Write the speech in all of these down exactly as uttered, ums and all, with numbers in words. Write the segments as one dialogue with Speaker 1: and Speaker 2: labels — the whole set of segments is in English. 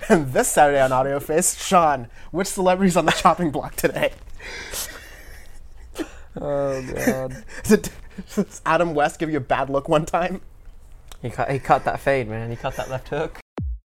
Speaker 1: And this Saturday on Audio Face, Sean, which celebrity's on the chopping block today?
Speaker 2: Oh, God.
Speaker 1: Did, does Adam West give you a bad look one time?
Speaker 2: He cut, he cut that fade, man. He cut that left hook.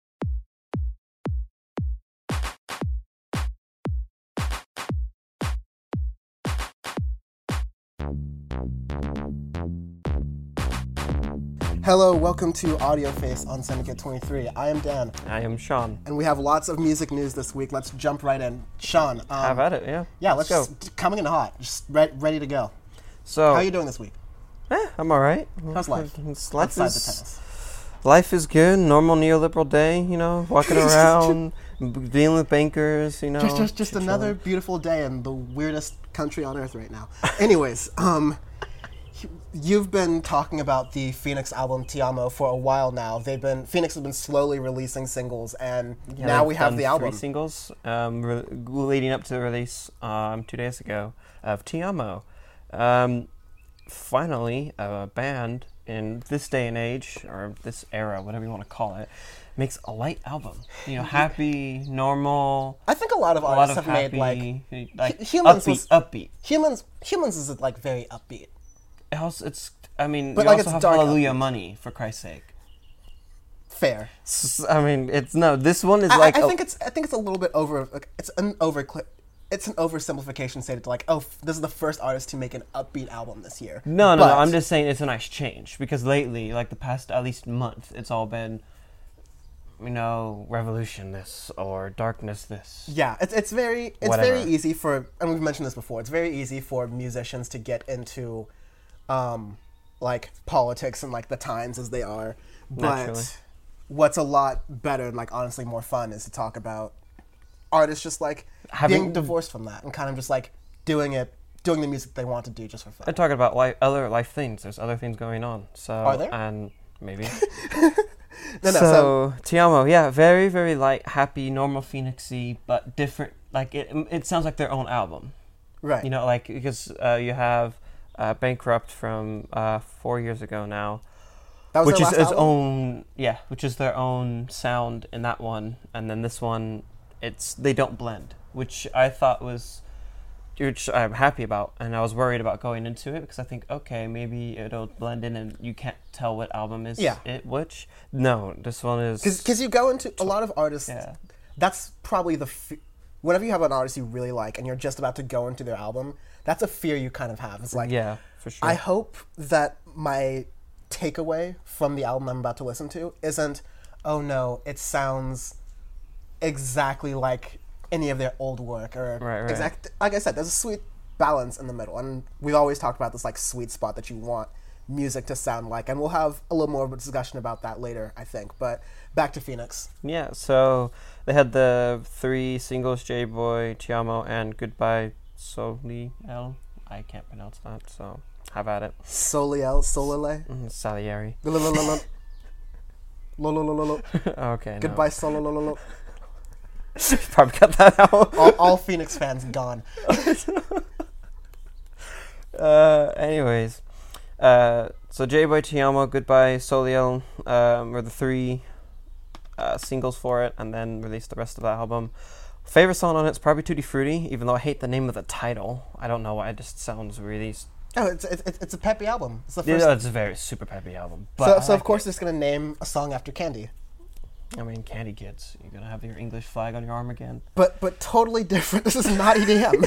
Speaker 1: Hello, welcome to Audio Face on Syndicate twenty-three. I am Dan.
Speaker 2: I am Sean.
Speaker 1: And we have lots of music news this week. Let's jump right in. Sean. Um,
Speaker 2: Have at it, yeah.
Speaker 1: Yeah,
Speaker 2: let's,
Speaker 1: let's,
Speaker 2: go.
Speaker 1: Just, coming in hot. Just re- ready to go.
Speaker 2: So,
Speaker 1: how are you doing this week?
Speaker 2: Eh, I'm all right.
Speaker 1: How's life?
Speaker 2: It's, life
Speaker 1: Outside
Speaker 2: is,
Speaker 1: the tennis.
Speaker 2: Life is good. Normal neoliberal day, you know, walking around, dealing with bankers, you know.
Speaker 1: Just, just, just
Speaker 2: chilling.
Speaker 1: another beautiful day in the weirdest country on earth right now. Anyways, um, you've been talking about the Phoenix album Ti Amo for a while now. They've been Phoenix has been slowly releasing singles, and
Speaker 2: Yeah,
Speaker 1: now
Speaker 2: they've
Speaker 1: we have
Speaker 2: done
Speaker 1: the album.
Speaker 2: Three singles um, re- leading up to the release um, two days ago of Ti Amo. Um, finally, a band in this day and age, or this era, whatever you want to call it, makes a light album. You know, happy, normal.
Speaker 1: I think a lot of
Speaker 2: A lot
Speaker 1: artists
Speaker 2: of
Speaker 1: have
Speaker 2: happy,
Speaker 1: made like
Speaker 2: like
Speaker 1: Hu- Humans
Speaker 2: upbeat,
Speaker 1: was-
Speaker 2: upbeat.
Speaker 1: humans. Humans is like very upbeat.
Speaker 2: It also, it's. I mean,
Speaker 1: But,
Speaker 2: you
Speaker 1: like,
Speaker 2: also
Speaker 1: it's
Speaker 2: have
Speaker 1: dark
Speaker 2: Hallelujah
Speaker 1: upbeat.
Speaker 2: Money, for Christ's sake.
Speaker 1: Fair.
Speaker 2: S- I mean, it's no. This one is
Speaker 1: I,
Speaker 2: like.
Speaker 1: I
Speaker 2: a-
Speaker 1: think it's I think it's a little bit over. Like, it's an over. It's an oversimplification stated to like, oh, f- this is the first artist to make an upbeat album this year.
Speaker 2: No, no,
Speaker 1: But-
Speaker 2: no, I'm just saying it's a nice change because lately, like the past at least month, it's all been, you know, revolution this or darkness this.
Speaker 1: Yeah, it's it's very it's
Speaker 2: Whatever.
Speaker 1: very easy for, and we've mentioned this before. It's very easy for musicians to get into, um, like politics and like the times as they are.
Speaker 2: Naturally.
Speaker 1: But what's a lot better and like honestly more fun is to talk about artists just like
Speaker 2: Having-
Speaker 1: being divorced from that and kind of just like doing it, doing the music they want to do just for fun.
Speaker 2: I'm talking about like other life things. There's other things going on. So
Speaker 1: Are there?
Speaker 2: and maybe.
Speaker 1: No, no,
Speaker 2: so,
Speaker 1: so-
Speaker 2: Ti Amo, yeah, very, very light, happy, normal Phoenixy, but different. Like it, it sounds like their own album.
Speaker 1: Right.
Speaker 2: You know, like because uh, you have uh, Bankrupt from uh, four years ago now.
Speaker 1: that was
Speaker 2: Which
Speaker 1: their
Speaker 2: is
Speaker 1: last
Speaker 2: its
Speaker 1: album?
Speaker 2: own, yeah, which is their own sound in that one, and then this one, it's they don't blend, which I thought was, which I'm happy about, and I was worried about going into it because I think, okay, maybe it'll blend in and you can't tell what album is
Speaker 1: Yeah.
Speaker 2: it which. No, this one is
Speaker 1: Because you go into a lot of artists,
Speaker 2: yeah,
Speaker 1: that's probably the f- whenever you have an artist you really like and you're just about to go into their album, that's a fear you kind of have. It's like,
Speaker 2: yeah, for sure.
Speaker 1: I hope that my takeaway from the album I'm about to listen to isn't, oh no, it sounds exactly like any of their old work, or
Speaker 2: Right, right.
Speaker 1: exact. Like I said, there's a sweet balance in the middle, and we've always talked about this like sweet spot that you want music to sound like, and we'll have a little more of a discussion about that later, I think. But back to Phoenix.
Speaker 2: Yeah, so they had the three singles, J-Boy, Ti Amo, and Goodbye Soliel. I can't pronounce that, so have at it.
Speaker 1: Soliel, Solele.
Speaker 2: Mm, Salieri.
Speaker 1: Lololololo. Lololololo.
Speaker 2: Okay, no.
Speaker 1: Goodbye, Sololololo.
Speaker 2: Probably cut that out.
Speaker 1: All, all Phoenix fans gone.
Speaker 2: uh, anyways, uh, so J-Boy, Ti Amo, Goodbye, Soliel um, were the three uh, singles for it, and then released the rest of the album. Favorite song on it's probably Tutti Frutti, even though I hate the name of the title. I don't know why, it just sounds really...
Speaker 1: Oh, it's it's it's a peppy album. It's the
Speaker 2: You
Speaker 1: first.
Speaker 2: know, it's a very super peppy album. But
Speaker 1: so
Speaker 2: I
Speaker 1: so of
Speaker 2: like
Speaker 1: course it's gonna name a song after Candy,
Speaker 2: it. I mean, Candy Kids. You're gonna have your English flag on your arm again.
Speaker 1: but but totally different. This is not E D M.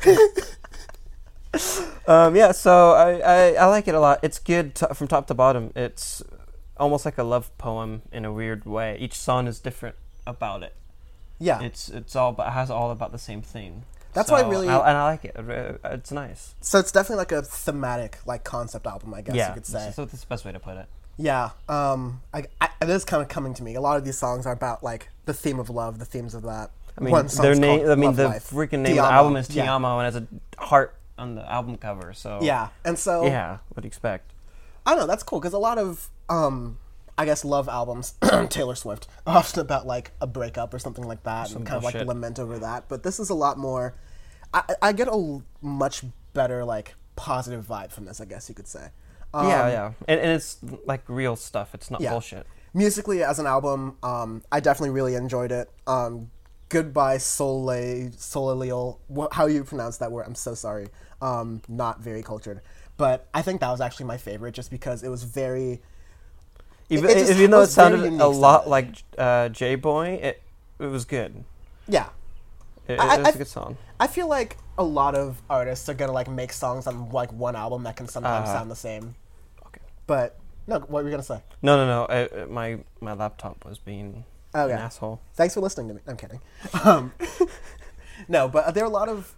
Speaker 2: Um, yeah, so I, I, I like it a lot. It's good to, from top to bottom. It's almost like a love poem in a weird way. Each song is different about it.
Speaker 1: Yeah,
Speaker 2: It's it's all but it has all about the same theme.
Speaker 1: That's
Speaker 2: so
Speaker 1: why I really-
Speaker 2: I, and I like it. Uh, It's nice.
Speaker 1: so it's definitely like a thematic like concept album, I guess
Speaker 2: yeah,
Speaker 1: you could say.
Speaker 2: so that's the best way to put it.
Speaker 1: Yeah, um, I, I, it is kind of coming to me. A lot of these songs are about like the theme of love, the themes of that.
Speaker 2: I mean,
Speaker 1: One song's
Speaker 2: their name.
Speaker 1: called
Speaker 2: I mean,
Speaker 1: Love
Speaker 2: the
Speaker 1: Life.
Speaker 2: freaking name
Speaker 1: Ti
Speaker 2: of the
Speaker 1: Amo,
Speaker 2: album is Ti
Speaker 1: yeah.
Speaker 2: Amo, and has a heart on the album cover. So
Speaker 1: Yeah, and so
Speaker 2: yeah, what do you expect?
Speaker 1: I don't know. That's cool because a lot of um, I guess love albums, Taylor Swift, are often about like a breakup or something like that,
Speaker 2: Some
Speaker 1: and kind of like
Speaker 2: bullshit.
Speaker 1: lament over that. But this is a lot more. I, I get a l- much better like positive vibe from this, I guess you could say. Um,
Speaker 2: yeah, yeah, and, and it's like real stuff. It's not
Speaker 1: yeah.
Speaker 2: bullshit.
Speaker 1: musically as an album, um, I definitely really enjoyed it. Um, Goodbye Soleil, Soleil, how you pronounce that word? I'm so sorry. Um, not very cultured. But I think that was actually my favorite just because it was very...
Speaker 2: Even,
Speaker 1: it, it
Speaker 2: even though it sounded a lot
Speaker 1: sounding.
Speaker 2: like uh, J-Boy, it, it was good.
Speaker 1: Yeah.
Speaker 2: It,
Speaker 1: I,
Speaker 2: it was
Speaker 1: I,
Speaker 2: a good song.
Speaker 1: I feel like a lot of artists are going to like make songs on like one album that can sometimes
Speaker 2: Uh,
Speaker 1: sound the same.
Speaker 2: Okay.
Speaker 1: But, no, what were you going to say?
Speaker 2: No, no, no. I, my, my laptop was being
Speaker 1: Okay.
Speaker 2: an asshole.
Speaker 1: Thanks for listening to me. I'm kidding. Um, no, but there are a lot of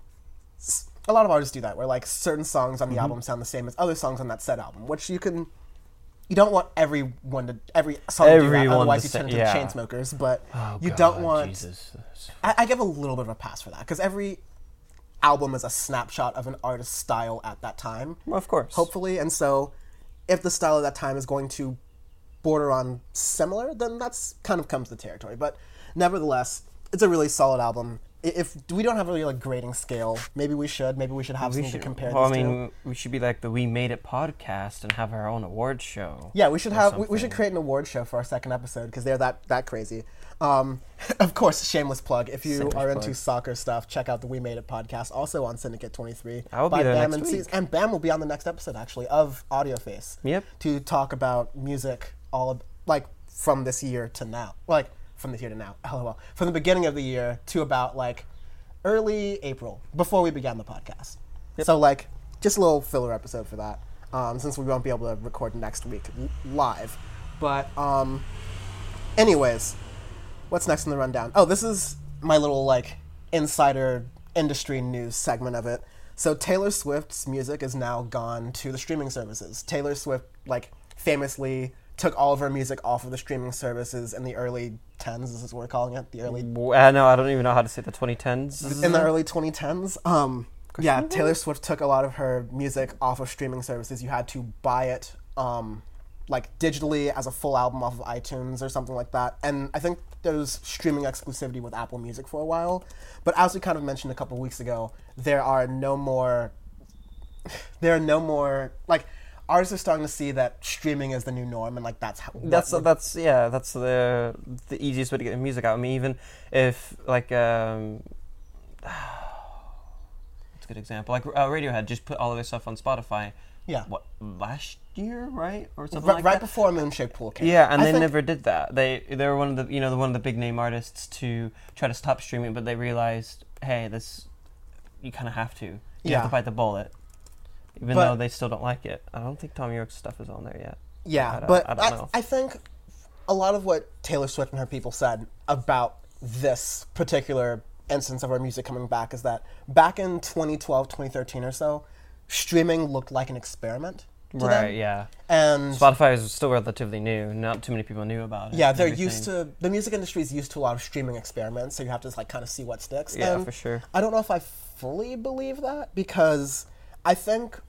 Speaker 1: a lot of artists do that, where like certain songs on the mm-hmm. album sound the same as other songs on that said album, which you can. You don't want everyone to every song to do that, otherwise you turn into yeah. Chainsmokers. But
Speaker 2: oh,
Speaker 1: you
Speaker 2: God,
Speaker 1: don't want.
Speaker 2: Jesus.
Speaker 1: I, I give a little bit of a pass for that because every album is a snapshot of an artist's style at that time.
Speaker 2: Well, of course,
Speaker 1: hopefully, and so if the style at that time is going to border on similar, then that's kind of comes to the territory. But nevertheless, it's a really solid album. If we don't have a really like grading scale, maybe we should. Maybe we should have we something should, to compare
Speaker 2: well,
Speaker 1: these
Speaker 2: I mean,
Speaker 1: to.
Speaker 2: we should be like the We Made It podcast and have our own award show.
Speaker 1: Yeah, we should have. We, we should create an award show for our second episode because they're that that crazy. Um, of course, shameless plug. If you shameless are into plug. soccer stuff, check out the We Made It podcast, also on Syndicate twenty-three.
Speaker 2: I will be there
Speaker 1: Bam
Speaker 2: next
Speaker 1: and
Speaker 2: week.
Speaker 1: C- and Bam will be on the next episode actually of Audio Face.
Speaker 2: Yep.
Speaker 1: To talk about music, all of, like from this year to now, like from this year to now. LOL. From the beginning of the year to about like early April, before we began the podcast. Yep. So like just a little filler episode for that, um, since we won't be able to record next week live. But um, anyways. What's next in the rundown? Oh, this is my little, like, insider industry news segment of it. So Taylor Swift's music is now gone to the streaming services. Taylor Swift, like, famously took all of her music off of the streaming services in the early tens, this is what we're calling it, the early...
Speaker 2: Uh, no, I don't even know how to say the twenty tens.
Speaker 1: In the early twenty tens. Um, yeah, Taylor Swift took a lot of her music off of streaming services. You had to buy it, um, like, digitally as a full album off of iTunes or something like that. And I think there was streaming exclusivity with Apple Music for a while. But as we kind of mentioned a couple of weeks ago, there are no more... There are no more... Like, artists are starting to see that streaming is the new norm, and, like, that's how...
Speaker 2: That's, that's yeah, that's the the easiest way to get music out. I mean, even if, like... Um, that's a good example. Like, uh, Radiohead just put all of their stuff on Spotify...
Speaker 1: Yeah.
Speaker 2: What, last year, right? Or something
Speaker 1: right,
Speaker 2: like
Speaker 1: right
Speaker 2: that?
Speaker 1: before Moonshaped Pool came.
Speaker 2: Yeah, and
Speaker 1: I
Speaker 2: they
Speaker 1: think...
Speaker 2: never did that. They they were one of the you know the one of the big name artists to try to stop streaming, but they realized, hey, this you kind of have to. You
Speaker 1: yeah.
Speaker 2: have to bite the bullet, even
Speaker 1: but,
Speaker 2: though they still don't like it. I don't think Tom York's stuff is on there yet.
Speaker 1: Yeah,
Speaker 2: I
Speaker 1: but
Speaker 2: I, don't know.
Speaker 1: I, I think a lot of what Taylor Swift and her people said about this particular instance of her music coming back is that back in twenty twelve, twenty thirteen or so, streaming looked like an experiment.
Speaker 2: Right,
Speaker 1: them.
Speaker 2: yeah.
Speaker 1: And
Speaker 2: Spotify is still relatively new. Not too many people knew about it.
Speaker 1: Yeah, they're used to... The music industry is used to a lot of streaming experiments, so you have to like kind of see what sticks.
Speaker 2: Yeah,
Speaker 1: and
Speaker 2: for sure.
Speaker 1: I don't know if I fully believe that, because I think...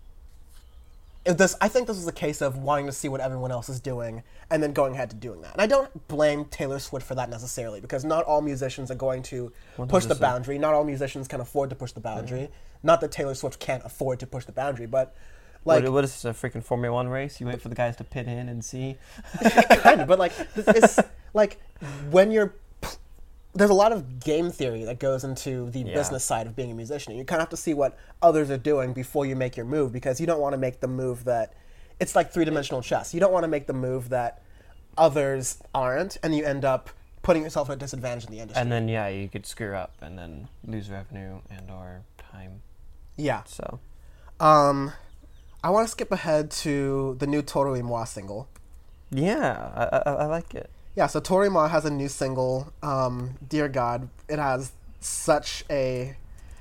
Speaker 1: If this, I think this is a case of wanting to see what everyone else is doing and then going ahead to doing that. And I don't blame Taylor Swift for that necessarily, because not all musicians are going to push the boundary. Not all musicians can afford to push the boundary. Mm-hmm. Not that Taylor Swift can't afford to push the boundary, but... Like,
Speaker 2: what, what is this, a freaking Formula One race? You wait for the guys to pit in and see?
Speaker 1: Kind of, but like, it's like when you're... There's a lot of game theory that goes into the yeah. business side of being a musician. You kind of have to see what others are doing before you make your move, because you don't want to make the move that... It's like three-dimensional chess. You don't want to make the move that others aren't, and you end up putting yourself at a disadvantage in the industry.
Speaker 2: And then, yeah, you could screw up and then lose revenue and or time.
Speaker 1: Yeah.
Speaker 2: So...
Speaker 1: Um... I want to skip ahead to the new Tori Moi single.
Speaker 2: Yeah, I, I, I like it.
Speaker 1: Yeah, so Tori Moi has a new single, um, Dear God. It has such a...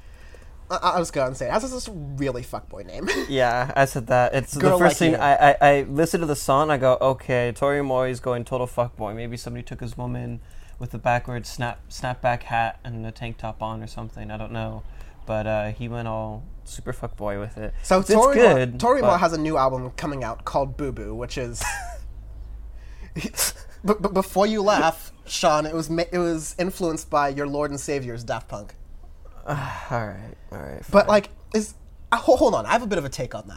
Speaker 1: I, I'll just go and say it. It has this really fuckboy name. Yeah,
Speaker 2: I said that. It's
Speaker 1: Girl
Speaker 2: the first
Speaker 1: like
Speaker 2: thing, I, I, I listen to the song, I go, okay, Tori Moi is going total fuckboy. Maybe somebody took his woman with a backwards snap snapback hat and a tank top on or something, I don't know. But uh, he went all super fuckboy with it.
Speaker 1: So
Speaker 2: it's
Speaker 1: Tori
Speaker 2: good.
Speaker 1: Moi, Tori Moi has a new album coming out called Boo Boo, which is... but, but before you laugh, Sean, it was ma- it was influenced by your Lord and Savior's Daft Punk.
Speaker 2: Uh, all right, all right. Fine.
Speaker 1: But like, is uh, hold on, I have a bit of a take on that.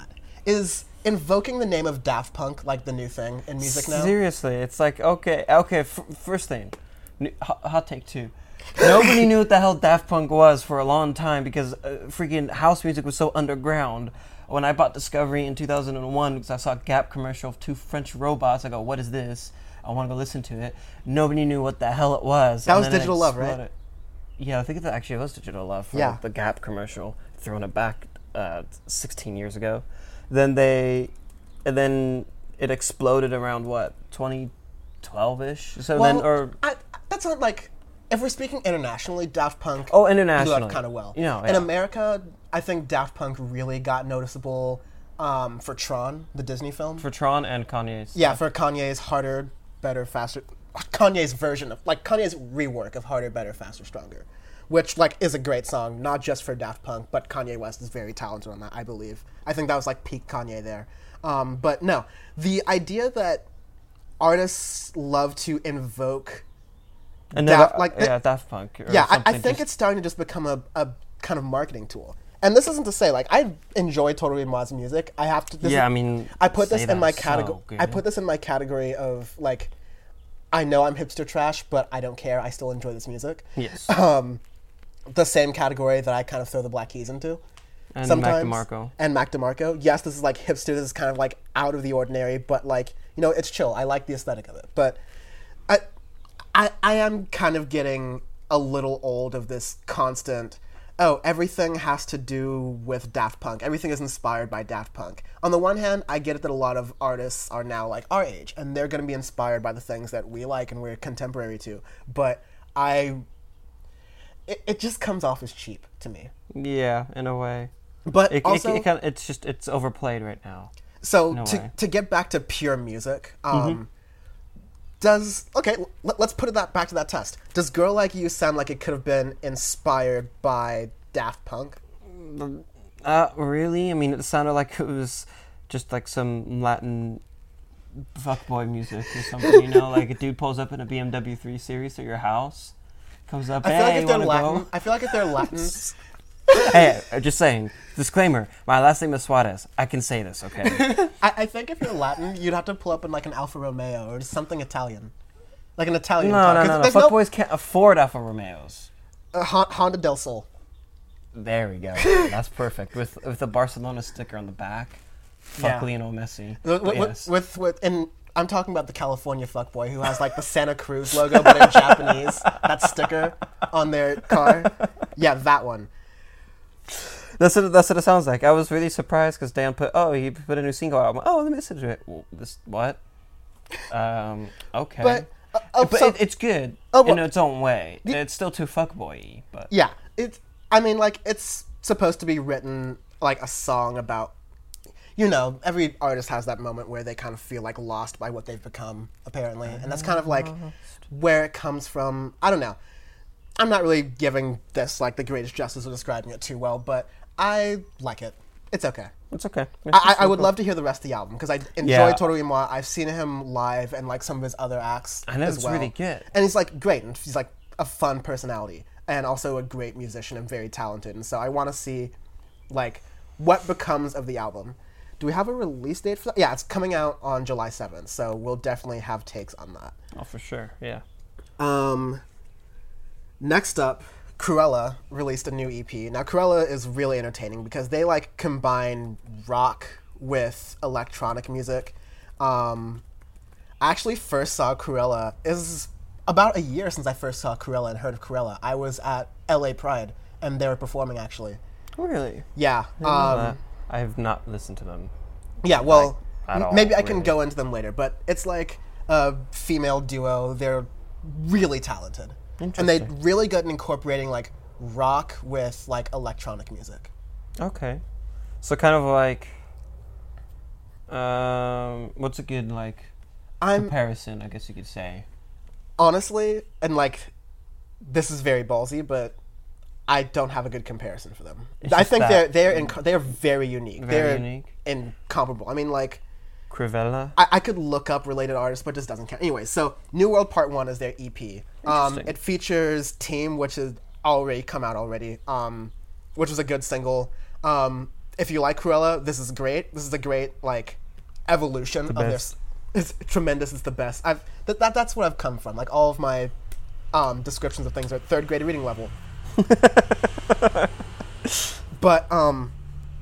Speaker 1: Is invoking the name of Daft Punk like the new thing in music now?
Speaker 2: Seriously, it's like, okay, okay, f- first thing, N- hot, hot take two. Nobody knew what the hell Daft Punk was for a long time because uh, freaking house music was so underground. When I bought Discovery in two thousand one because I saw a Gap commercial of two French robots, I go, what is this? I want to go listen to it. Nobody knew what the hell it was.
Speaker 1: That
Speaker 2: And
Speaker 1: was
Speaker 2: then it
Speaker 1: Digital Love, right?
Speaker 2: exploded. Yeah, I think it actually was Digital Love for
Speaker 1: Yeah.
Speaker 2: the Gap commercial, throwing it back uh, sixteen years ago. Then they, and then it exploded around what, twenty twelve-ish? So
Speaker 1: Well,
Speaker 2: then, or
Speaker 1: I, that's not like, if we're speaking internationally, Daft Punk
Speaker 2: oh,
Speaker 1: blew
Speaker 2: internationally,
Speaker 1: up kind of well.
Speaker 2: You know,
Speaker 1: In
Speaker 2: yeah.
Speaker 1: America, I think Daft Punk really got noticeable um, for Tron, the Disney film.
Speaker 2: for Tron and Kanye's.
Speaker 1: yeah, for Kanye's Harder, Better, Faster, Kanye's version of, like Kanye's rework of Harder, Better, Faster, Stronger, which like is a great song, not just for Daft Punk, but Kanye West is very talented on that, I believe. I think that was like peak Kanye there. Um, but no, the idea that artists love to invoke
Speaker 2: and
Speaker 1: Daft-
Speaker 2: then,
Speaker 1: like the-
Speaker 2: yeah, Daft Punk. Or
Speaker 1: yeah, I, I
Speaker 2: something
Speaker 1: think
Speaker 2: just-
Speaker 1: it's starting to just become a, a kind of marketing tool. And this isn't to say like I enjoy Totally Mod's music. I have to. This
Speaker 2: Yeah,
Speaker 1: is-
Speaker 2: I mean,
Speaker 1: I put
Speaker 2: say
Speaker 1: this in
Speaker 2: that
Speaker 1: my
Speaker 2: so
Speaker 1: category.
Speaker 2: good.
Speaker 1: I put this in my category of like, I know I'm hipster trash, but I don't care. I still enjoy this music.
Speaker 2: Yes.
Speaker 1: Um, the same category that I kind of throw the Black Keys into.
Speaker 2: And
Speaker 1: sometimes.
Speaker 2: Mac DeMarco.
Speaker 1: And Mac DeMarco. Yes, this is like hipster. This is kind of like out of the ordinary, but like you know, it's chill. I like the aesthetic of it. But I, I, I am kind of getting a little old of this constant. Oh, everything has to do with Daft Punk. Everything is inspired by Daft Punk. On the one hand, I get it that a lot of artists are now like our age, and they're going to be inspired by the things that we like and we're contemporary to. But I, it, it just comes off as cheap to me.
Speaker 2: Yeah, in a way.
Speaker 1: But
Speaker 2: It,
Speaker 1: also,
Speaker 2: it, it kind of, it's just it's overplayed right now.
Speaker 1: so
Speaker 2: no
Speaker 1: to
Speaker 2: way.
Speaker 1: to get back to pure music, um,
Speaker 2: Mm-hmm.
Speaker 1: does okay? Let, let's put it that back to that test. Does "Girl Like You" sound like it could have been inspired by Daft Punk?
Speaker 2: Uh, really? I mean, it sounded like it was just like some Latin fuckboy music or something. You know, like a dude pulls up in a B M W three Series to your house, comes up.
Speaker 1: I feel
Speaker 2: hey,
Speaker 1: like if they're
Speaker 2: wanna
Speaker 1: Latin,
Speaker 2: go?
Speaker 1: I feel like if they're Latin,
Speaker 2: Hey, uh, just saying. Disclaimer: my last name is Suarez. I can say this, okay?
Speaker 1: I, I think if you're Latin, you'd have to pull up in like an Alfa Romeo or something Italian, like an Italian
Speaker 2: no,
Speaker 1: car.
Speaker 2: no,
Speaker 1: 'Cause
Speaker 2: no, no.
Speaker 1: there's
Speaker 2: Fuckboys can't afford Alfa Romeos.
Speaker 1: uh, Hon- Honda del Sol.
Speaker 2: There we go. That's perfect. With with the Barcelona sticker on the back. Fuck
Speaker 1: Yeah.
Speaker 2: Lionel Messi.
Speaker 1: With, with,
Speaker 2: Yes.
Speaker 1: with, with, and I'm talking about the California fuckboy who has like the Santa Cruz logo but in Japanese, that sticker on their car. Yeah, that one.
Speaker 2: That's what, that's what it sounds like. I was really surprised because Dan put, oh, he put a new single out. I'm like, oh, let me listen to it. Well, this, what? Um, okay.
Speaker 1: But, uh, uh,
Speaker 2: but
Speaker 1: so-
Speaker 2: it, it's good
Speaker 1: Oh, well-
Speaker 2: in its own way. It's still too fuckboy-y, but...
Speaker 1: Yeah, it's. I mean, like it's supposed to be written like a song about. You know, every artist has that moment where they kind of feel like lost by what they've become, apparently, and that's kind of like where it comes from. I don't know. I'm not really giving this like the greatest justice or describing it too well, but I like it. It's okay.
Speaker 2: It's okay.
Speaker 1: I, I I would love to hear the rest of the album because I enjoy
Speaker 2: Yeah.
Speaker 1: Toru Imwa. I've seen him live and like some of his other acts
Speaker 2: I know,
Speaker 1: as
Speaker 2: it's
Speaker 1: well.
Speaker 2: really good.
Speaker 1: And he's like great, and he's like a fun personality, and also a great musician and very talented. And so I want to see like what becomes of the album. Do we have a release date for that? Yeah, it's coming out on July seventh, so we'll definitely have takes on that.
Speaker 2: Oh, for sure, yeah.
Speaker 1: Um, next up, Cruella released a new E P. Now, Cruella is really entertaining because they like combine rock with electronic music. Um, I actually first saw Cruella is about a year since I first saw Cruella and heard of Cruella. I was at L A Pride and they were performing actually.
Speaker 2: Really?
Speaker 1: Yeah.
Speaker 2: I
Speaker 1: Um,
Speaker 2: know that. I have not listened to them.
Speaker 1: Yeah, well,
Speaker 2: Like, at
Speaker 1: m-
Speaker 2: all,
Speaker 1: maybe I can
Speaker 2: really.
Speaker 1: go into them later, but it's like a female duo. They're really talented. And they're
Speaker 2: Interesting.
Speaker 1: really good at incorporating like rock with like electronic music.
Speaker 2: Okay. So kind of like... Um, what's a good, like,
Speaker 1: I'm
Speaker 2: comparison, I guess you could say?
Speaker 1: honestly, and like, this is very ballsy, but I don't have a good comparison for them.
Speaker 2: It's
Speaker 1: I
Speaker 2: just
Speaker 1: think
Speaker 2: that-
Speaker 1: they're they're inc- they're very unique.
Speaker 2: Very
Speaker 1: they're
Speaker 2: unique.
Speaker 1: incomparable. I mean, like,
Speaker 2: Crivella?
Speaker 1: I, I could look up related artists, but it just doesn't count. Anyway, so New World Part One is their E P. Um,
Speaker 2: Interesting.
Speaker 1: it features Team, which has already come out already, um, which was a good single. Um, if you like Cruella, this is great. This is a great like evolution of this. It's tremendous. It's the best. I've th- that that's what I've come from. Like all of my um, descriptions of things are at third grade reading level. But um,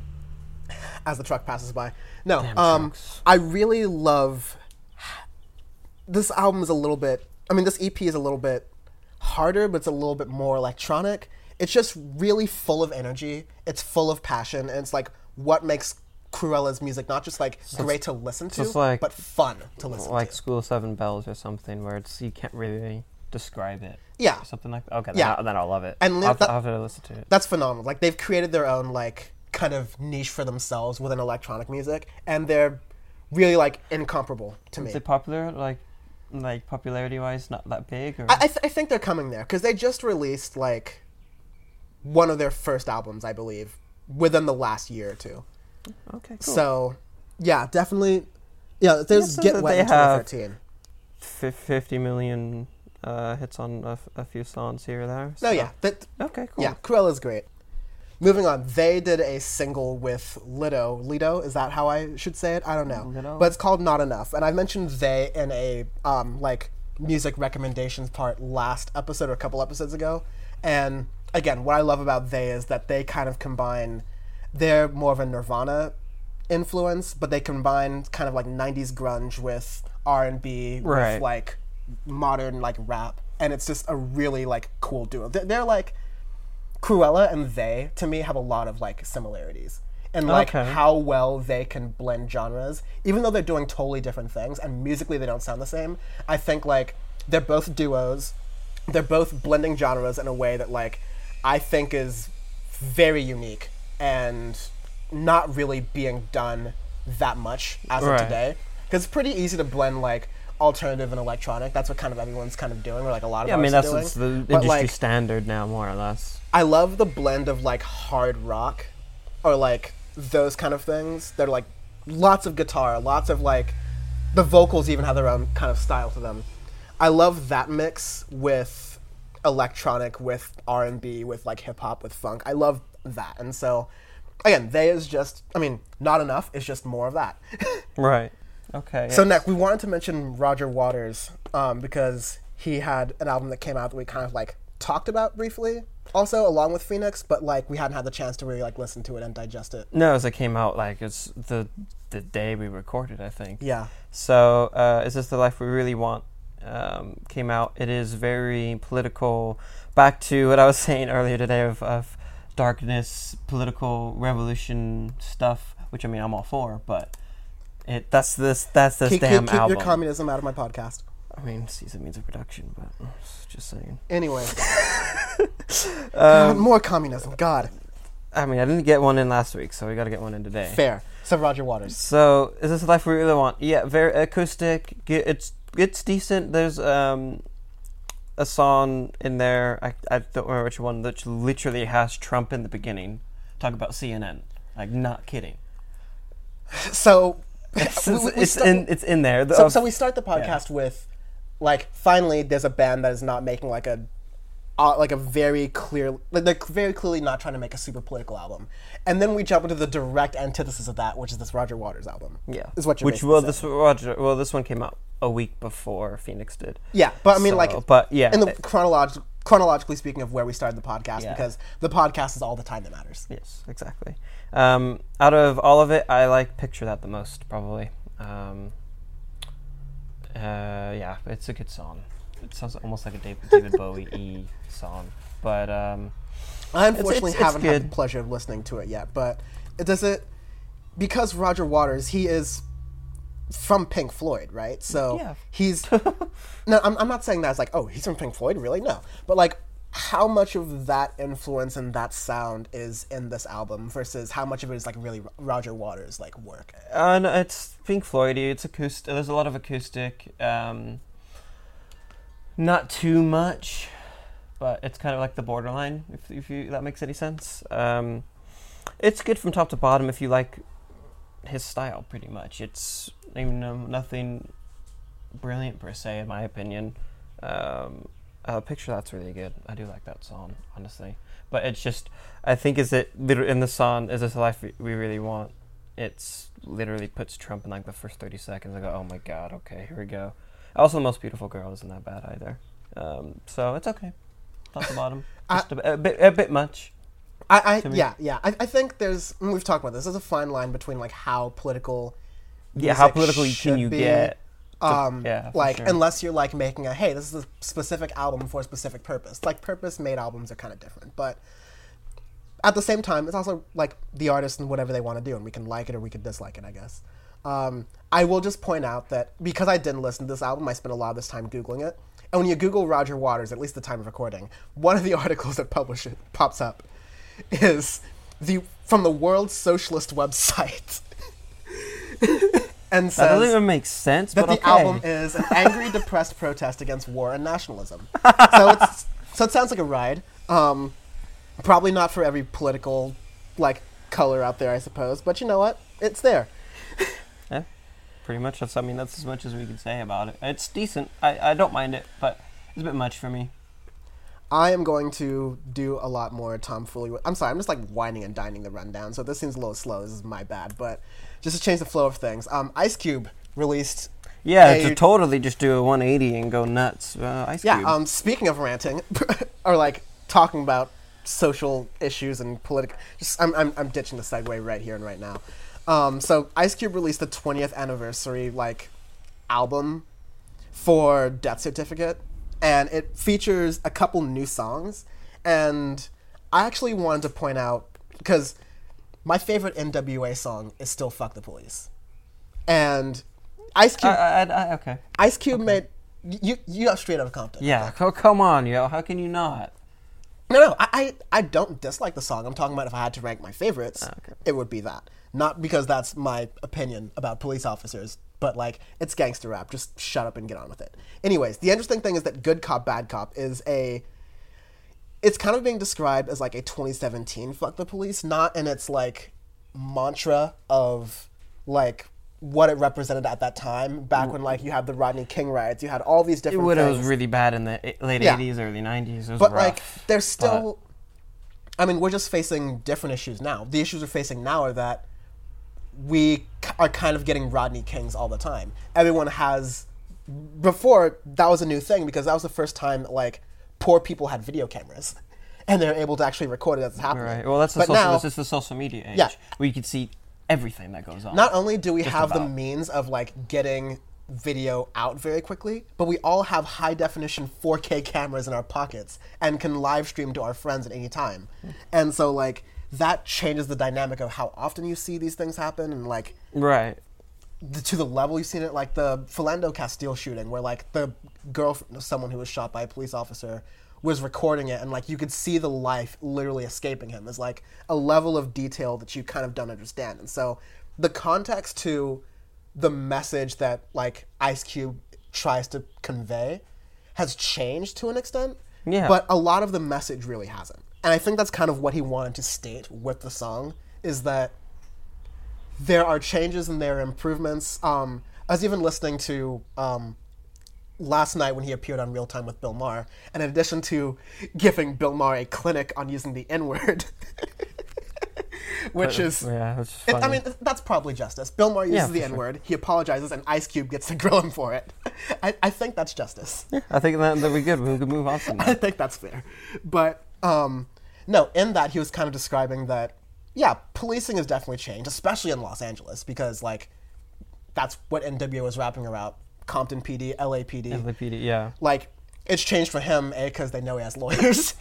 Speaker 1: as the truck passes by, no.
Speaker 2: Damn
Speaker 1: Um,
Speaker 2: trucks.
Speaker 1: I really love. This album is a little bit. I mean, this E P is a little bit harder, but it's a little bit more electronic. It's just really full of energy. It's full of passion, and it's like what makes Cruella's music not just like great to listen to,
Speaker 2: it's like-
Speaker 1: but fun to listen
Speaker 2: Like
Speaker 1: to.
Speaker 2: School of Seven Bells or something, where it's you can't really describe it.
Speaker 1: Yeah.
Speaker 2: Or something like that. Okay,
Speaker 1: Yeah.
Speaker 2: then, I, then I'll love it.
Speaker 1: And
Speaker 2: I'll, have
Speaker 1: that-
Speaker 2: to, I'll have to listen to it.
Speaker 1: That's phenomenal. Like they've created their own like kind of niche for themselves within electronic music, and they're really like incomparable to me.
Speaker 2: Is it popular? Like, like popularity wise, not that big? Or?
Speaker 1: I, I, th- I think they're coming there because they just released like one of their first albums, I believe, within the last year or two.
Speaker 2: Okay, cool.
Speaker 1: So, yeah, definitely. Yeah, there's
Speaker 2: Yeah, so
Speaker 1: Get
Speaker 2: that
Speaker 1: Wet
Speaker 2: they
Speaker 1: in
Speaker 2: have-
Speaker 1: twenty thirteen.
Speaker 2: F- fifty million uh, hits on a, f- a few songs here or there.
Speaker 1: No,
Speaker 2: so-
Speaker 1: yeah, that
Speaker 2: Okay, cool.
Speaker 1: yeah, Cruella's great. Moving on, they did a single with Lido. Lido, is that how I should say it? I don't know,
Speaker 2: Lido?
Speaker 1: but it's called Not Enough. And I mentioned they in a um, like music recommendations part last episode or a couple episodes ago. And again, what I love about they is that they kind of combine. They're more of a Nirvana influence, but they combine kind of like nineties grunge with R and B
Speaker 2: Right.
Speaker 1: with like modern like rap, and it's just a really like cool duo. They're, they're like Cruella and they to me have a lot of like similarities and like
Speaker 2: Okay.
Speaker 1: how well they can blend genres, even though they're doing totally different things and musically they don't sound the same. I think like they're both duos, they're both blending genres in a way that like I think is very unique and not really being done that much as
Speaker 2: Right.
Speaker 1: of today. Because it's pretty easy to blend like alternative and electronic. That's what kind of everyone's kind of doing, or like a lot of
Speaker 2: Yeah, I mean
Speaker 1: artists
Speaker 2: that's
Speaker 1: are doing.
Speaker 2: it's the
Speaker 1: But,
Speaker 2: industry
Speaker 1: like,
Speaker 2: standard now, more or less.
Speaker 1: I love the blend of like hard rock or like those kind of things. They're like lots of guitar, lots of like the vocals even have their own kind of style to them. I love that mix with electronic, with R and B, with like hip hop, with funk. I love that. And so again, they is just I mean, Not Enough is just more of that.
Speaker 2: Right. Okay.
Speaker 1: So
Speaker 2: yeah.
Speaker 1: next, we wanted to mention Roger Waters um, because he had an album that came out that we kind of like talked about briefly, also along with Phoenix, but like we hadn't had the chance to really like listen to it and digest it.
Speaker 2: No, as it came out, like it's the the day we recorded, I think.
Speaker 1: Yeah,
Speaker 2: So, uh, Is This the Life We Really Want? Um, came out. It is very political. Back to what I was saying earlier today of, of darkness, political revolution stuff, which I mean I'm all for, but it that's this that's this
Speaker 1: keep,
Speaker 2: damn
Speaker 1: keep, keep
Speaker 2: album.
Speaker 1: your communism out of my podcast.
Speaker 2: I mean, season means of production, but just saying.
Speaker 1: Anyway, God,
Speaker 2: Um,
Speaker 1: more communism. God,
Speaker 2: I mean, I didn't get one in last week, so we got to get one in today.
Speaker 1: fair. So Roger Waters.
Speaker 2: So, Is This the Life We Really Want? Yeah, very acoustic. Ge- It's it's decent. There's um a song in there. I I don't remember which one. That literally has Trump in the beginning. Talk about C N N. Like, not kidding.
Speaker 1: So
Speaker 2: It's,
Speaker 1: we- we- we
Speaker 2: it's
Speaker 1: start-
Speaker 2: in it's in there. The-
Speaker 1: So,
Speaker 2: uh,
Speaker 1: so we start the podcast with, like, finally there's a band that is not making like a, uh, like a very clear, like they're very clearly not trying to make a super political album, and then we jump into the direct antithesis of that, which is this Roger Waters album.
Speaker 2: yeah,
Speaker 1: is what you're
Speaker 2: which
Speaker 1: basically
Speaker 2: well
Speaker 1: saying.
Speaker 2: this Roger well this one came out a week before Phoenix did.
Speaker 1: Yeah, but I mean,
Speaker 2: So,
Speaker 1: like,
Speaker 2: but yeah,
Speaker 1: in the
Speaker 2: it-
Speaker 1: chronolog- chronologically speaking of where we started the podcast,
Speaker 2: Yeah.
Speaker 1: because the podcast is all the time that matters.
Speaker 2: Yes, exactly. Um, out of all of it, I like Picture That the most, probably. Um, uh, yeah, it's a good song. It sounds almost like a David, David Bowie-y song. But, um,
Speaker 1: I unfortunately
Speaker 2: it's- it's
Speaker 1: haven't had the
Speaker 2: good.
Speaker 1: pleasure of listening to it yet, but it does it because Roger Waters, he is from Pink Floyd, right? So
Speaker 2: Yeah.
Speaker 1: he's no, I'm, I'm not saying that as like, oh, he's from Pink Floyd, really? No, but like, how much of that influence and that sound is in this album versus how much of it is like really Roger Waters like work?
Speaker 2: uh, no, it's Pink Floyd-y. It's acoustic. There's a lot of acoustic. Um, not too much, but it's kind of like the borderline, if, if you that makes any sense. Um, it's good from top to bottom if you like his style, pretty much. It's you know, nothing brilliant per se, in my opinion. Um, Uh, Picture That's really good. I do like that song, honestly. But it's just, I think is it literally in the song, Is This the Life We Really Want? It's literally puts Trump in like the first thirty seconds. I go, oh my god, okay, here we go. Also, The Most Beautiful Girl isn't that bad either. Um, so it's okay. Top to bottom. Just I, a, a, bit, a bit much.
Speaker 1: I, I yeah, yeah. I, I think there's, we've talked about this, there's a fine line between like how political
Speaker 2: Yeah, how political can you
Speaker 1: be.
Speaker 2: get?
Speaker 1: Um,
Speaker 2: yeah,
Speaker 1: like
Speaker 2: sure.
Speaker 1: unless you're like making a hey, this is a specific album for a specific purpose. Like purpose-made albums are kind of different, but at the same time, it's also like the artist and whatever they want to do, and we can like it or we can dislike it, I guess. Um, I will just point out that because I didn't listen to this album, I spent a lot of this time Googling it. And when you Google Roger Waters, at least the time of recording, one of the articles that publish it pops up is the from the World Socialist website. And says
Speaker 2: that doesn't even make sense.
Speaker 1: That
Speaker 2: but
Speaker 1: the
Speaker 2: okay.
Speaker 1: album is an angry, depressed protest against war and nationalism. So it's so it sounds like a ride. Um, probably not for every political like color out there, I suppose. But you know what? It's there.
Speaker 2: Yeah, pretty much. That's I mean that's as much as we can say about it. It's decent. I, I don't mind it, but it's a bit much for me.
Speaker 1: I am going to do a lot more tomfoolery. I'm sorry, I'm just like whining and dining the rundown, so if this seems a little slow, this is my bad. But just to change the flow of things, um, Ice Cube released...
Speaker 2: Yeah,
Speaker 1: a,
Speaker 2: to totally just do a one eighty and go nuts. Uh, Ice
Speaker 1: yeah,
Speaker 2: Cube.
Speaker 1: um, speaking of ranting, or like talking about social issues and political... Just I'm, I'm, I'm ditching the segue right here and right now. Um, so Ice Cube released the twentieth anniversary like album for Death Certificate. And it features a couple new songs. And I actually wanted to point out, because my favorite N W A song is still Fuck the Police. And Ice Cube...
Speaker 2: I, I, I, okay.
Speaker 1: Ice Cube
Speaker 2: okay.
Speaker 1: made... You you got Straight Outta Compton.
Speaker 2: Yeah, co- come on, yo. How can you not?
Speaker 1: No, no, I, I, I don't dislike the song. I'm talking about if I had to rank my favorites,
Speaker 2: Oh, okay.
Speaker 1: it would be that. Not because that's my opinion about police officers, but like, it's gangster rap. Just shut up and get on with it. Anyways, the interesting thing is that Good Cop, Bad Cop is a... It's kind of being described as like a twenty seventeen Fuck the Police, not in its like mantra of like what it represented at that time, back when like you had the Rodney King riots, you had all these
Speaker 2: It
Speaker 1: different
Speaker 2: would
Speaker 1: things.
Speaker 2: was really bad in the late
Speaker 1: Yeah.
Speaker 2: eighties, early nineties. It was
Speaker 1: But
Speaker 2: rough.
Speaker 1: like, there's still... I mean, we're just facing different issues now. The issues we're facing now are that we k- are kind of getting Rodney Kings all the time. Everyone has... Before, that was a new thing because that was the first time, like, poor people had video cameras. And they're able to actually record it as it's happening.
Speaker 2: Right. Well, that's the
Speaker 1: But
Speaker 2: social,
Speaker 1: now,
Speaker 2: this is the social media age.
Speaker 1: Yeah.
Speaker 2: Where you can see everything that goes on.
Speaker 1: not only do we
Speaker 2: Just
Speaker 1: have the
Speaker 2: about.
Speaker 1: means of, like, getting video out very quickly, but we all have high-definition four K cameras in our pockets and can live stream to our friends at any time. And so, like, that changes the dynamic of how often you see these things happen and, like,
Speaker 2: Right.
Speaker 1: the, to the level you've seen it, like the Philando Castile shooting, where like the girlfriend of someone who was shot by a police officer was recording it, and like you could see the life literally escaping him. Is like a level of detail that you kind of don't understand. And so the context to the message that like Ice Cube tries to convey has changed to an extent.
Speaker 2: Yeah.
Speaker 1: But a lot of the message really hasn't. And I think that's kind of what he wanted to state with the song, is that there are changes and there are improvements. Um, I was even listening to um, last night when he appeared on Real Time with Bill Maher, and in addition to giving Bill Maher a clinic on using the N-word, which is...
Speaker 2: Yeah, that's
Speaker 1: it-
Speaker 2: funny.
Speaker 1: I mean, that's probably justice. Bill Maher uses
Speaker 2: Yeah,
Speaker 1: the
Speaker 2: for sure.
Speaker 1: N-word, he apologizes, and Ice Cube gets to grill him for it. I, I think that's justice.
Speaker 2: I think that that'd be good. We could move on from
Speaker 1: I
Speaker 2: that.
Speaker 1: think that's fair. But, um, no, in that he was kind of describing that, yeah, policing has definitely changed, especially in Los Angeles, because, like, that's what N W A was rapping about. Compton P D, L A P D.
Speaker 2: L A P D, yeah.
Speaker 1: Like, it's changed for him, A, because they know he has lawyers.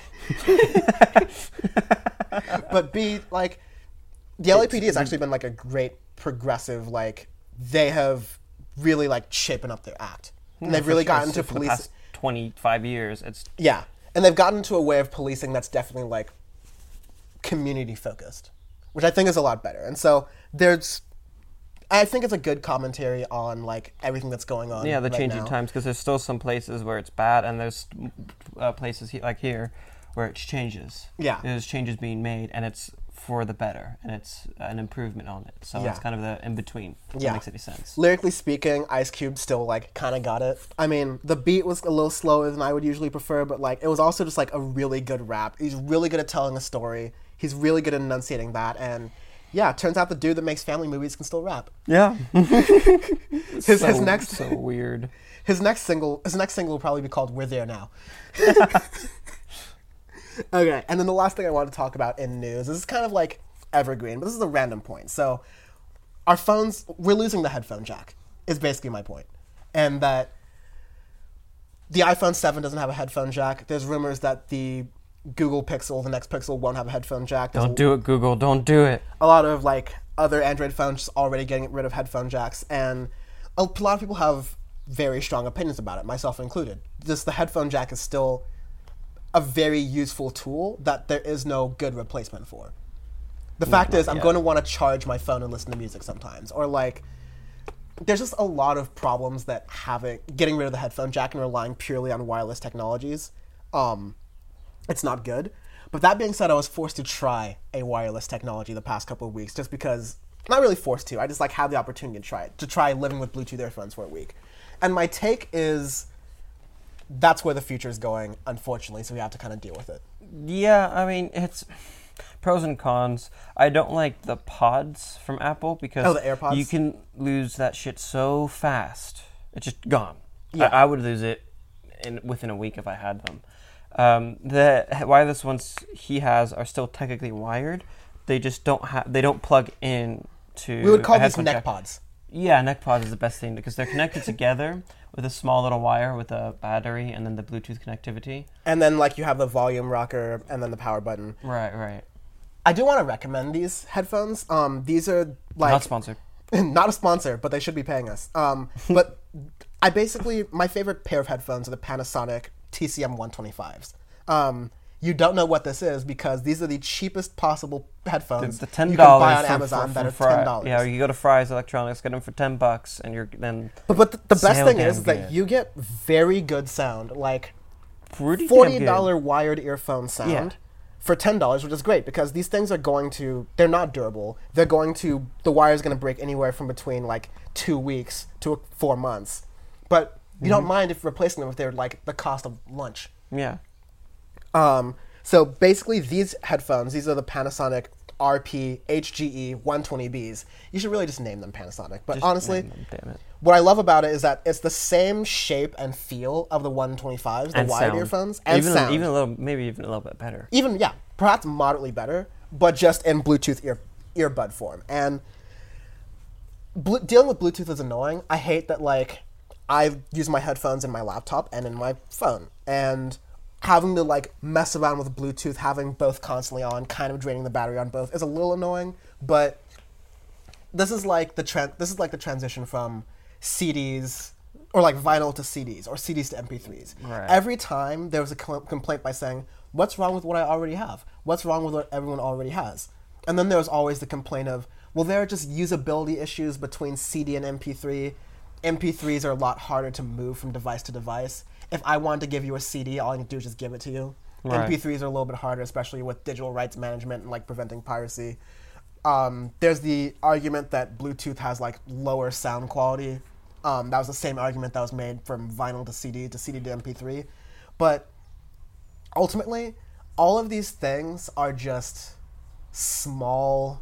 Speaker 1: But B, like, the L A P D has actually been, like, a great progressive, like, they have really, like, shapen up their act. And they've
Speaker 2: For
Speaker 1: really
Speaker 2: sure.
Speaker 1: gotten
Speaker 2: So
Speaker 1: to
Speaker 2: for
Speaker 1: police...
Speaker 2: the past twenty-five years, it's
Speaker 1: Yeah, and they've gotten to a way of policing that's definitely like community focused, which I think is a lot better. And so there's, I think it's a good commentary on like everything that's going on.
Speaker 2: yeah, the
Speaker 1: right
Speaker 2: changing
Speaker 1: now.
Speaker 2: times, because there's still some places where it's bad, and there's uh, places he- like here where it changes.
Speaker 1: Yeah.
Speaker 2: There's changes being made, and it's for the better, and it's an improvement on it. So
Speaker 1: Yeah.
Speaker 2: it's kind of the in between. If
Speaker 1: Yeah.
Speaker 2: that makes any sense.
Speaker 1: Lyrically speaking, Ice Cube still like kind of got it. I mean, the beat was a little slower than I would usually prefer, but like it was also just like a really good rap. He's really good at telling a story. He's really good at enunciating that, and yeah, it turns out the dude that makes family movies can still rap.
Speaker 2: Yeah.
Speaker 1: His
Speaker 2: so,
Speaker 1: his next
Speaker 2: so weird.
Speaker 1: his next single his next single will probably be called "We're There Now." Okay, and then the last thing I want to talk about in news, this is kind of like evergreen, but this is a random point. So our phones, we're losing the headphone jack, is basically my point. And that the iPhone seven doesn't have a headphone jack. There's rumors that the Google Pixel, the next Pixel, won't have a headphone jack. There's
Speaker 2: Don't do it, Google. Don't do it.
Speaker 1: a lot of like other Android phones just already getting rid of headphone jacks, and a lot of people have very strong opinions about it, myself included. Just the headphone jack is still a very useful tool that there is no good replacement for. The fact is, I'm
Speaker 2: yet.
Speaker 1: going to want to charge my phone and listen to music sometimes, or like, there's just a lot of problems that having getting rid of the headphone jack and relying purely on wireless technologies. Um, it's not good. But that being said, I was forced to try a wireless technology the past couple of weeks, just because, not really forced to, I just like had the opportunity to try it, to try living with Bluetooth earphones for a week. And my take is, that's where the future is going, unfortunately, so we have to kind of deal with it.
Speaker 2: Yeah, I mean, it's pros and cons. I don't like the pods from Apple because
Speaker 1: Oh, the AirPods?
Speaker 2: you can lose that shit so fast. It's just gone.
Speaker 1: Yeah.
Speaker 2: I, I would lose it in within a week if I had them. Um, the wireless ones he has are still technically wired. They just don't have. They don't plug in to.
Speaker 1: We would call
Speaker 2: a
Speaker 1: these
Speaker 2: headphone
Speaker 1: neck
Speaker 2: jack.
Speaker 1: pods.
Speaker 2: Yeah, neck pods is the best thing because they're connected together with a small little wire with a battery and then the Bluetooth connectivity.
Speaker 1: And then like you have the volume rocker and then the power button.
Speaker 2: Right, right.
Speaker 1: I do want to recommend these headphones. Um, these are like
Speaker 2: Not sponsored.
Speaker 1: not a sponsor, but they should be paying us. Um, but I basically my favorite pair of headphones are the Panasonic T C M one twenty-fives. Um, you don't know what this is because these are the cheapest possible headphones
Speaker 2: The ten
Speaker 1: you can buy
Speaker 2: dollars
Speaker 1: on
Speaker 2: from,
Speaker 1: Amazon
Speaker 2: from,
Speaker 1: that are
Speaker 2: from
Speaker 1: ten
Speaker 2: Fry.
Speaker 1: dollars.
Speaker 2: Yeah, you go to Fry's Electronics, get them for ten bucks, and you're then
Speaker 1: But, but the, the best
Speaker 2: So
Speaker 1: thing
Speaker 2: damn
Speaker 1: is, is that
Speaker 2: good.
Speaker 1: you get very good sound, like
Speaker 2: pretty damn
Speaker 1: forty
Speaker 2: good.
Speaker 1: dollar wired earphone sound
Speaker 2: Yeah.
Speaker 1: for ten dollars, which is great because these things are going to, they're not durable. They're going to, the wire's going to break anywhere from between like two weeks to four months. But you
Speaker 2: Mm-hmm.
Speaker 1: don't mind if replacing them if they're like the cost of lunch.
Speaker 2: Yeah.
Speaker 1: Um, so basically these headphones, these are the Panasonic R P H G E one twenty Bs. You should really just name them Panasonic. But
Speaker 2: Just
Speaker 1: honestly,
Speaker 2: name them, damn it.
Speaker 1: what I love about it is that it's the same shape and feel of the one twenty-fives, the
Speaker 2: And
Speaker 1: wired
Speaker 2: sound.
Speaker 1: earphones, and
Speaker 2: even,
Speaker 1: sound.
Speaker 2: even a little, maybe even a little bit better.
Speaker 1: Even, yeah, perhaps moderately better, but just in Bluetooth ear earbud form. And bl- dealing with Bluetooth is annoying. I hate that, like, I use my headphones in my laptop and in my phone. And having to, like, mess around with Bluetooth, having both constantly on, kind of draining the battery on both, is a little annoying. But this is like the tran- this is like the transition from C Ds or like vinyl to C Ds or C Ds to M P threes.
Speaker 2: Right.
Speaker 1: Every time there was a com- complaint by saying, "What's wrong with what I already have? What's wrong with what everyone already has?" And then there was always the complaint of, "Well, there are just usability issues between C D and M P three. M P threes are a lot harder to move from device to device. If I wanted to give you a C D, all I need to do is just give it to you.
Speaker 2: Right.
Speaker 1: M P threes are a little bit harder, especially with digital rights management and like preventing piracy." Um, there's the argument that Bluetooth has like lower sound quality. Um, that was the same argument that was made from vinyl to C D to C D to M P three. But ultimately, all of these things are just small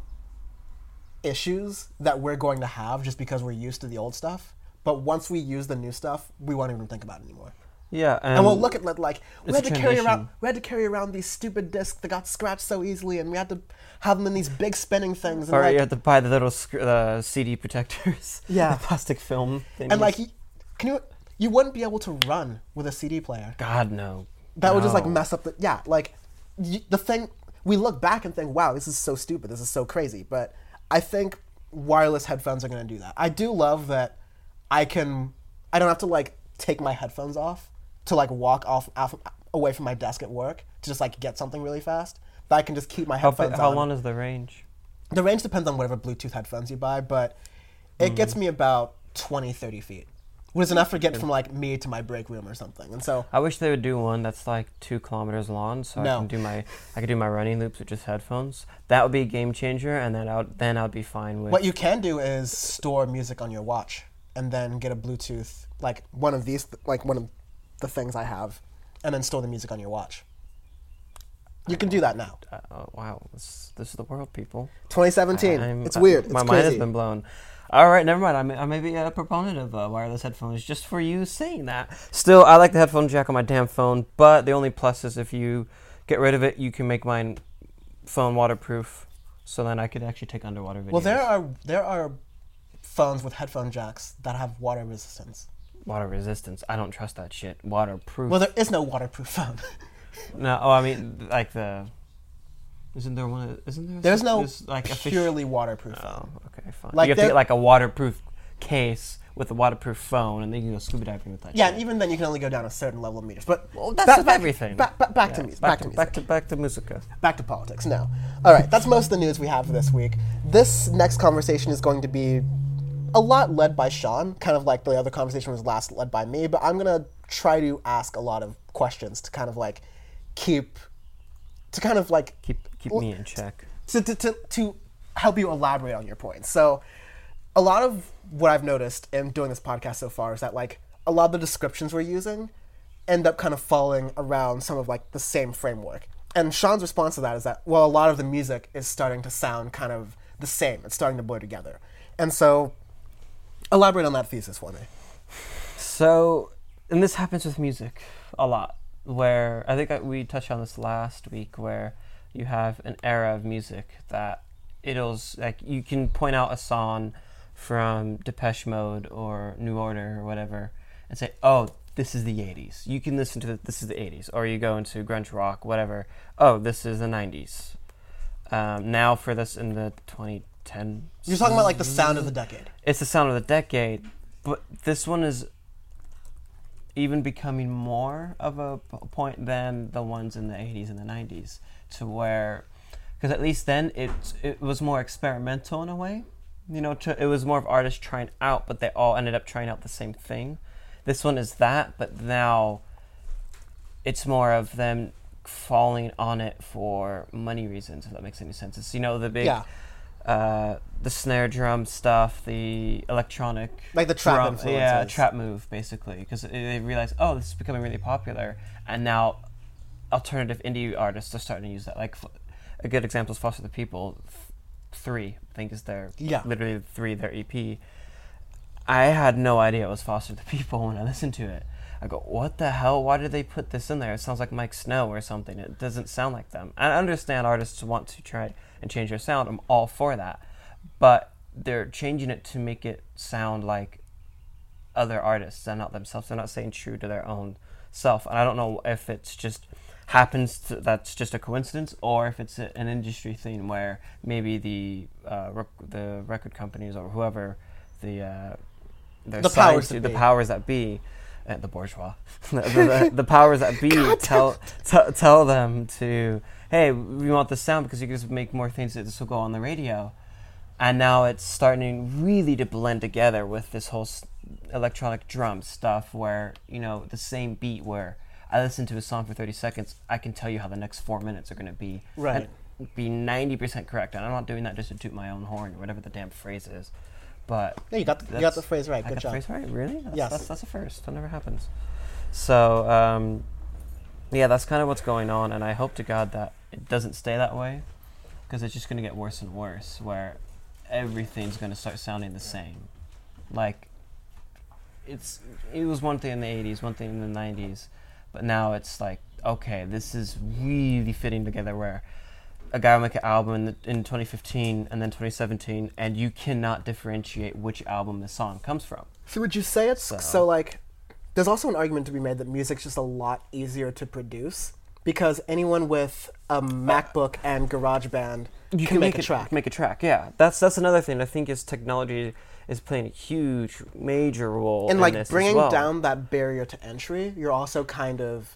Speaker 1: issues that we're going to have just because we're used to the old stuff. But once we use the new stuff, we won't even think about it anymore.
Speaker 2: Yeah,
Speaker 1: And we'll look at it like we
Speaker 2: it's
Speaker 1: had
Speaker 2: a
Speaker 1: to carry around
Speaker 2: transition.
Speaker 1: we had to carry around these stupid discs that got scratched so easily, and we had to have them in these big spinning things. And
Speaker 2: or
Speaker 1: like,
Speaker 2: you have to buy the little sc- uh, C D protectors.
Speaker 1: Yeah.
Speaker 2: The plastic film.
Speaker 1: and
Speaker 2: thingies.
Speaker 1: like, you, can you you wouldn't be able to run with a C D player.
Speaker 2: God no.
Speaker 1: That would just like
Speaker 2: No.
Speaker 1: mess up the yeah. Like y the thing we look back and think, wow, this is so stupid. This is so crazy. But I think wireless headphones are going to do that. I do love that I can. I don't have to like take my headphones off to like walk off, off away from my desk at work to just like get something really fast. But I can just keep my
Speaker 2: How,
Speaker 1: headphones
Speaker 2: bi- how
Speaker 1: on.
Speaker 2: long is the range?
Speaker 1: The range depends on whatever Bluetooth headphones you buy, but it gets me about twenty, thirty feet, was enough to get from like me to my break room or something. And so
Speaker 2: I wish they would do one that's like two kilometers long, so
Speaker 1: No.
Speaker 2: I can do my I could do my running loops with just headphones. That would be a game changer, and then I would then I'd be fine with.
Speaker 1: what you can do is store music on your watch and then get a Bluetooth, like one of these, like one of the things I have, and then store the music on your watch. You can do that now.
Speaker 2: Uh, oh, wow, this, this is the world, people.
Speaker 1: twenty seventeen.
Speaker 2: I'm-
Speaker 1: It's
Speaker 2: uh,
Speaker 1: weird. It's
Speaker 2: my
Speaker 1: crazy.
Speaker 2: mind has been blown. All right, never mind. I may, I may be a proponent of uh, wireless headphones just for you saying that. Still, I like the headphone jack on my damn phone, but the only plus is if you get rid of it, you can make my phone waterproof, so then I could actually take underwater videos.
Speaker 1: Well, there are there are phones with headphone jacks that have water resistance.
Speaker 2: Water resistance. I don't trust that shit. Waterproof.
Speaker 1: Well, there is no waterproof phone.
Speaker 2: No, oh, I mean, like the... Isn't there one... Isn't there...
Speaker 1: There's no
Speaker 2: there's like a fish-
Speaker 1: purely waterproof
Speaker 2: Oh,
Speaker 1: phone.
Speaker 2: okay, fine.
Speaker 1: Like
Speaker 2: you have to
Speaker 1: there-
Speaker 2: get like a waterproof case with a waterproof phone, and then you can go scuba diving with that
Speaker 1: Yeah,
Speaker 2: shit.
Speaker 1: and even then you can only go down a certain level of meters. But
Speaker 2: Well, that's
Speaker 1: back,
Speaker 2: with
Speaker 1: back,
Speaker 2: everything.
Speaker 1: Back, back, back
Speaker 2: Yeah,
Speaker 1: to music.
Speaker 2: Back,
Speaker 1: Back,
Speaker 2: to,
Speaker 1: to music.
Speaker 2: back to back to musica.
Speaker 1: Back to politics now. All right, that's most of the news we have for this week. This next conversation is going to be a lot led by Sean, kind of like the other conversation was last led by me, but I'm going to try to ask a lot of questions to kind of like keep, to kind of like,
Speaker 2: Keep keep
Speaker 1: Well,
Speaker 2: me in check.
Speaker 1: to, to, to, to help you elaborate on your points. So a lot of what I've noticed in doing this podcast so far is that like a lot of the descriptions we're using end up kind of falling around some of like the same framework. And Sean's response to that is that, well, a lot of the music is starting to sound kind of the same. It's starting to blur together. And so elaborate on that thesis for me.
Speaker 2: So, and this happens with music a lot, where I think I, we touched on this last week, where you have an era of music that it'll like you can point out a song from Depeche Mode or New Order or whatever and say, oh, this is the eighties. You can listen to the, this is the eighties. Or you go into grunge rock, whatever. Oh, this is the nineties. Um, now for this in the twenty ten.
Speaker 1: You're talking about like the sound of the decade.
Speaker 2: It's the sound of the decade, but this one is even becoming more of a p- point than the ones in the eighties and the nineties, to where, because at least then it it was more experimental in a way, you know, to, it was more of artists trying out, but they all ended up trying out the same thing. This one is that, but now it's more of them falling on it for money reasons, if that makes any sense. It's, you know, the big...
Speaker 1: Yeah.
Speaker 2: Uh, the snare drum stuff, the electronic,
Speaker 1: Like the trap
Speaker 2: drum, yeah,
Speaker 1: influences.
Speaker 2: trap move basically, because they realize, oh, this is becoming really popular, and now alternative indie artists are starting to use that. Like f- a good example is Foster the People, f- three, I think is their
Speaker 1: Yeah.
Speaker 2: literally three their E P. I had no idea it was Foster the People when I listened to it. I go, what the hell? Why did they put this in there? It sounds like Mike Snow or something. It doesn't sound like them. I understand artists want to try and change their sound. I'm all for that. But they're changing it to make it sound like other artists and not themselves. They're not staying true to their own self. And I don't know if it's just happens to, that's just a coincidence, or if it's a, an industry thing where maybe the uh, rec- the record companies or whoever the uh, they're
Speaker 1: The
Speaker 2: signed
Speaker 1: powers
Speaker 2: to,
Speaker 1: that
Speaker 2: the
Speaker 1: be.
Speaker 2: powers that be, uh, the bourgeois, the, the, the powers that be tell t- tell them to, hey, we want this sound because you can just make more things that this will go on the radio. And now it's starting really to blend together with this whole s- electronic drum stuff where, you know, the same beat where I listen to a song for thirty seconds, I can tell you how the next four minutes are going to be.
Speaker 1: Right.
Speaker 2: And be ninety percent correct. And I'm not doing that just to toot my own horn or whatever the damn phrase is. But
Speaker 1: Yeah, you got the, you got
Speaker 2: that's-
Speaker 1: the phrase right.
Speaker 2: I
Speaker 1: Good
Speaker 2: got
Speaker 1: job.
Speaker 2: the phrase right? Really? That's,
Speaker 1: Yes.
Speaker 2: That's, that's a first. That never happens. So, um, yeah, that's kind of what's going on. And I hope to God that it doesn't stay that way, because it's just going to get worse and worse, where everything's going to start sounding the same. Like, it's it was one thing in the eighties, one thing in the nineties, but now it's like, okay, this is really fitting together, where a guy will make an album in, the, in twenty fifteen and then twenty seventeen, and you cannot differentiate which album the song comes from.
Speaker 1: So would you say it's
Speaker 2: So-
Speaker 1: so, like, there's also an argument to be made that music's just a lot easier to produce because anyone with a MacBook and GarageBand
Speaker 2: You
Speaker 1: can, make, a track.
Speaker 2: Make a track, yeah. That's that's another thing. I think is technology is playing a huge, major role
Speaker 1: and
Speaker 2: in
Speaker 1: like
Speaker 2: this
Speaker 1: bringing
Speaker 2: as well.
Speaker 1: down that barrier to entry, you're also kind of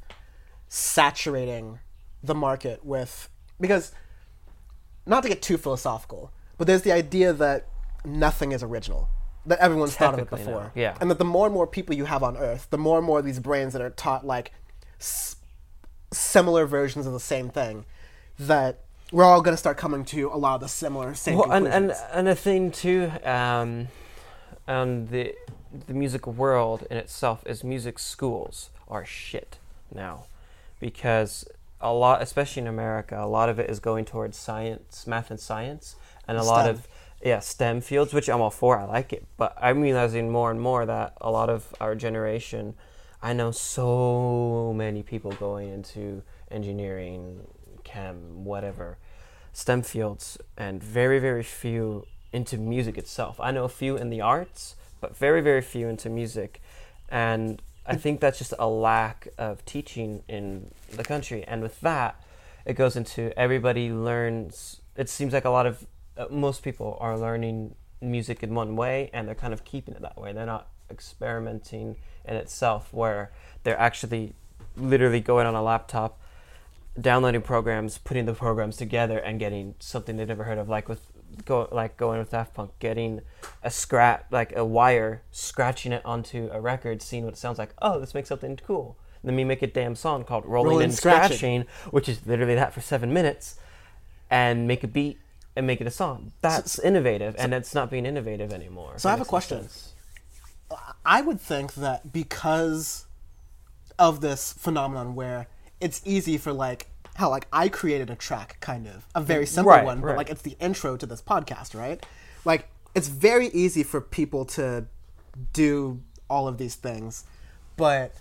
Speaker 1: saturating the market with, because not to get too philosophical, but there's the idea that nothing is original. that everyone's thought of it
Speaker 2: Technically,
Speaker 1: before.
Speaker 2: no. Yeah.
Speaker 1: And that the more and more people you have on Earth, the more and more of these brains that are taught like s- similar versions of the same thing, that we're all going to start coming to a lot of the similar same
Speaker 2: Well, and,
Speaker 1: conclusions.
Speaker 2: and and a thing too, um, and the the music world in itself is music schools are shit now, because a lot, especially in America, a lot of it is going towards science, math, and science, and a lot
Speaker 1: STEM.
Speaker 2: of yeah STEM fields, which I'm all for. I like it, but I'm realizing more and more that a lot of our generation, I know so many people going into engineering, chem, whatever, STEM fields, and very, very few into music itself. I know a few in the arts, but very, very few into music. And I think that's just a lack of teaching in the country. And with that, it goes into everybody learns. It seems like a lot of, uh, most people are learning music in one way, and they're kind of keeping it that way. They're not experimenting in itself, where they're actually literally going on a laptop, downloading programs, putting the programs together, and getting something they'd never heard of, like with go like going with Daft Punk, getting a scratch, like a wire, scratching it onto a record, seeing what it sounds like. Oh, this makes something cool. And then we make a damn song called Rolling,
Speaker 1: Rolling
Speaker 2: and
Speaker 1: Scratching.
Speaker 2: Scratching, which is literally that for seven minutes, and make a beat and make it a song. That's
Speaker 1: So-
Speaker 2: innovative, and it's not being innovative anymore.
Speaker 1: So I
Speaker 2: if
Speaker 1: have
Speaker 2: that
Speaker 1: a
Speaker 2: makes
Speaker 1: question.
Speaker 2: sense.
Speaker 1: I would think that because of this phenomenon where it's easy for like how like I created a track, kind of a very simple
Speaker 2: Right,
Speaker 1: one, but
Speaker 2: right.
Speaker 1: like it's the intro to this podcast, right? Like it's very easy for people to do all of these things, but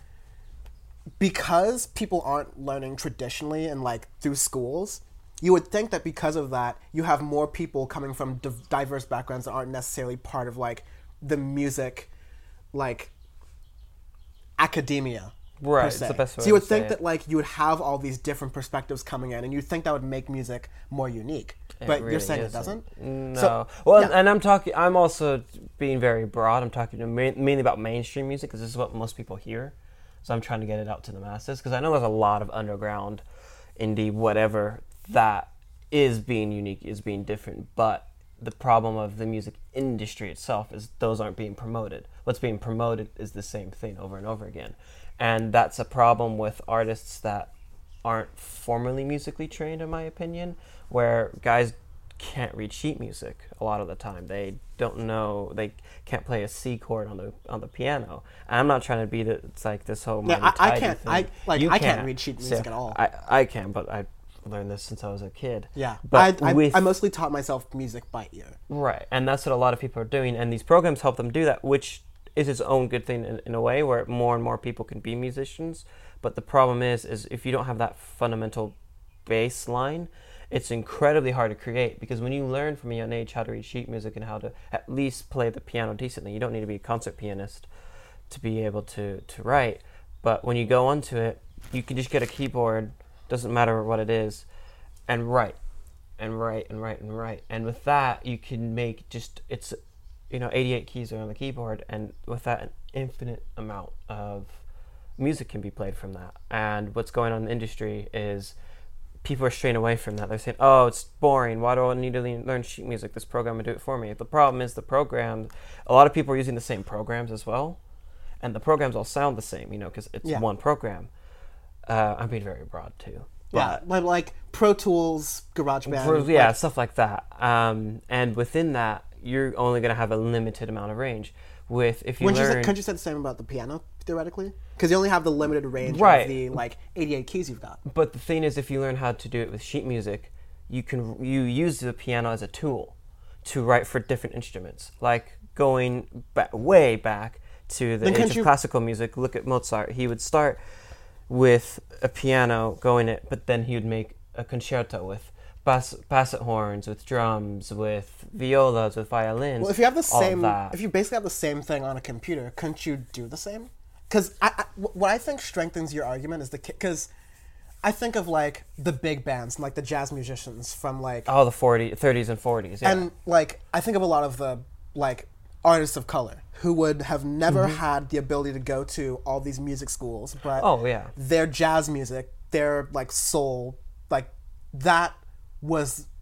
Speaker 1: because people aren't learning traditionally and like through schools, you would think that because of that, you have more people coming from div- diverse backgrounds that aren't necessarily part of like the music, like academia.
Speaker 2: Right,
Speaker 1: per
Speaker 2: it's
Speaker 1: se.
Speaker 2: the best way
Speaker 1: So you would
Speaker 2: to say
Speaker 1: think
Speaker 2: it.
Speaker 1: that like you would have all these different perspectives coming in, and you'd think that would make music more unique.
Speaker 2: It
Speaker 1: But you're
Speaker 2: really
Speaker 1: saying
Speaker 2: isn't.
Speaker 1: it doesn't.
Speaker 2: No.
Speaker 1: So,
Speaker 2: well,
Speaker 1: yeah.
Speaker 2: and I'm talking. I'm also being very broad. I'm talking to ma- mainly about mainstream music, because this is what most people hear. So I'm trying to get it out to the masses, because I know there's a lot of underground, indie, whatever that is being unique, is being different. But the problem of the music industry itself is those aren't being promoted. What's being promoted is the same thing over and over again, and that's a problem with artists that aren't formally musically trained, in my opinion, where guys can't read sheet music a lot of the time. They don't know, they can't play a C chord on the on the piano. And I'm not trying to be the, it's like this whole
Speaker 1: Yeah,
Speaker 2: Mighty
Speaker 1: I- I
Speaker 2: Tidy
Speaker 1: can't-
Speaker 2: thing.
Speaker 1: I- like,
Speaker 2: You
Speaker 1: I can't read sheet music
Speaker 2: So,
Speaker 1: at all.
Speaker 2: I, I can, but I learned this since I was a kid.
Speaker 1: Yeah,
Speaker 2: But
Speaker 1: I, I,
Speaker 2: with
Speaker 1: I mostly taught myself music by ear.
Speaker 2: Right, and that's what a lot of people are doing, and these programs help them do that, which is its own good thing in, in a way, where more and more people can be musicians. But the problem is, is if you don't have that fundamental baseline, it's incredibly hard to create, because when you learn from a young age how to read sheet music and how to at least play the piano decently, you don't need to be a concert pianist to be able to, to write. But when you go onto it, you can just get a keyboard, doesn't matter what it is, and write and write and write and write. And with that, you can make just, it's, you know, eighty-eight keys are on the keyboard, and with that, an infinite amount of music can be played from that. And what's going on in the industry is people are straying away from that. They're saying, oh, it's boring. Why do I need to le- learn sheet music? This program will do it for me. The problem is the program, a lot of people are using the same programs as well, and the programs all sound the same, you know, because it's
Speaker 1: Yeah.
Speaker 2: one program. Uh, I'm being very broad, too.
Speaker 1: Yeah, like, like Pro Tools, GarageBand.
Speaker 2: For, yeah,
Speaker 1: like-
Speaker 2: stuff like that. Um, and within that, you're only going to have a limited amount of range. With if you
Speaker 1: Wouldn't you say,
Speaker 2: learn,
Speaker 1: couldn't you say the same about the piano, theoretically? Because you only have the limited range
Speaker 2: Right.
Speaker 1: of the like eighty-eight keys you've got.
Speaker 2: but the thing is, if you learn how to do it with sheet music, you can you use the piano as a tool to write for different instruments. Like going back, way back to the
Speaker 1: Then
Speaker 2: age
Speaker 1: can't
Speaker 2: of
Speaker 1: you-
Speaker 2: classical music. Look at Mozart. He would start with a piano going it, but then he would make a concerto with bass, basset horns, with drums, with violas, with violins.
Speaker 1: Well, if you have the
Speaker 2: all of
Speaker 1: same,
Speaker 2: that.
Speaker 1: if you basically have the same thing on a computer, couldn't you do the same? Because I, I, wh- what I think strengthens your argument is the because I think of like the big bands, like the jazz musicians from like
Speaker 2: Oh, the forties, thirties, and forties. Yeah.
Speaker 1: and like I think of a lot of the like artists of color who would have never had the ability to go to all these music schools, but
Speaker 2: Oh, yeah.
Speaker 1: their jazz music, their like soul, like that was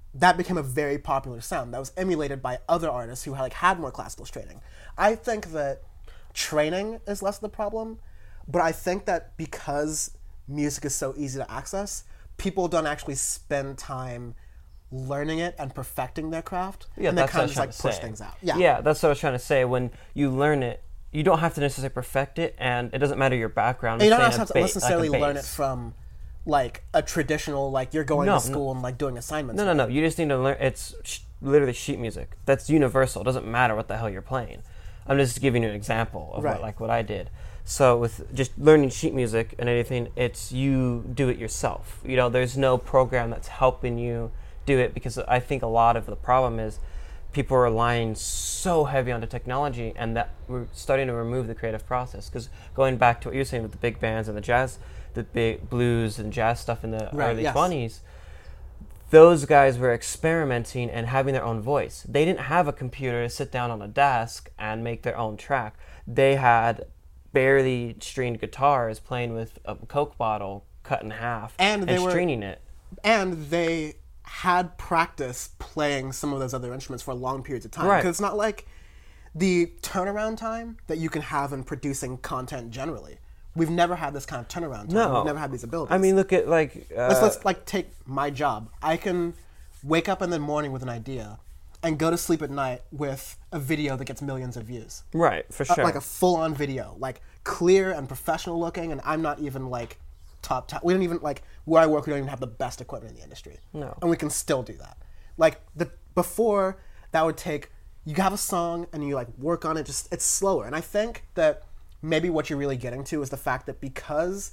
Speaker 1: that became a very popular sound that was emulated by other artists who had, like, had more classical training. I think that training is less of the problem, but I think that because music is so easy to access, people don't actually spend time learning it and perfecting their craft,
Speaker 2: Yeah,
Speaker 1: and they
Speaker 2: that's
Speaker 1: kind
Speaker 2: what
Speaker 1: of
Speaker 2: I
Speaker 1: just
Speaker 2: was
Speaker 1: like
Speaker 2: trying
Speaker 1: push
Speaker 2: to say.
Speaker 1: things out. Yeah,
Speaker 2: Yeah, that's what I was trying to say. When you learn it, you don't have to necessarily perfect it, and it doesn't matter your background.
Speaker 1: and you
Speaker 2: I'm
Speaker 1: don't
Speaker 2: saying
Speaker 1: also
Speaker 2: a
Speaker 1: have
Speaker 2: ba-
Speaker 1: to necessarily
Speaker 2: like a
Speaker 1: learn it
Speaker 2: base.
Speaker 1: from like a traditional, like you're going
Speaker 2: No,
Speaker 1: to school and like doing assignments.
Speaker 2: No, no, no. You just need to learn. It's sh- literally sheet music. That's universal. It doesn't matter what the hell you're playing. I'm just giving you an example of
Speaker 1: Right.
Speaker 2: what, like what I did. So with just learning sheet music and anything, it's you do it yourself. You know, there's no program that's helping you do it, because I think a lot of the problem is people are relying so heavy onto technology, and that we're starting to remove the creative process. Because going back to what you're saying with the big bands and the jazz, the big blues and jazz stuff in the
Speaker 1: Right,
Speaker 2: early
Speaker 1: yes.
Speaker 2: twenties, those guys were experimenting and having their own voice. They didn't have a computer to sit down on a desk and make their own track. They had barely stringed guitars playing with a Coke bottle cut in half
Speaker 1: And they were-
Speaker 2: stringing it.
Speaker 1: And they had practice playing some of those other instruments for long periods of time.
Speaker 2: Right.
Speaker 1: Because it's not like the turnaround time that you can have in producing content generally. We've never had this kind of turnaround time.
Speaker 2: No.
Speaker 1: We've never had these abilities.
Speaker 2: I mean, look at like uh,
Speaker 1: let's, let's like take my job. I can wake up in the morning with an idea and go to sleep at night with a video that gets millions of views.
Speaker 2: right for
Speaker 1: Uh,
Speaker 2: sure.
Speaker 1: Like a full-on video, like clear and professional looking, and I'm not even like top top. We don't even like where I work. We don't even have the best equipment in the industry.
Speaker 2: No.
Speaker 1: And we can still do that. Like the before that would take you have a song and you like work on it. Just it's slower, and I think that maybe what you're really getting to is the fact that because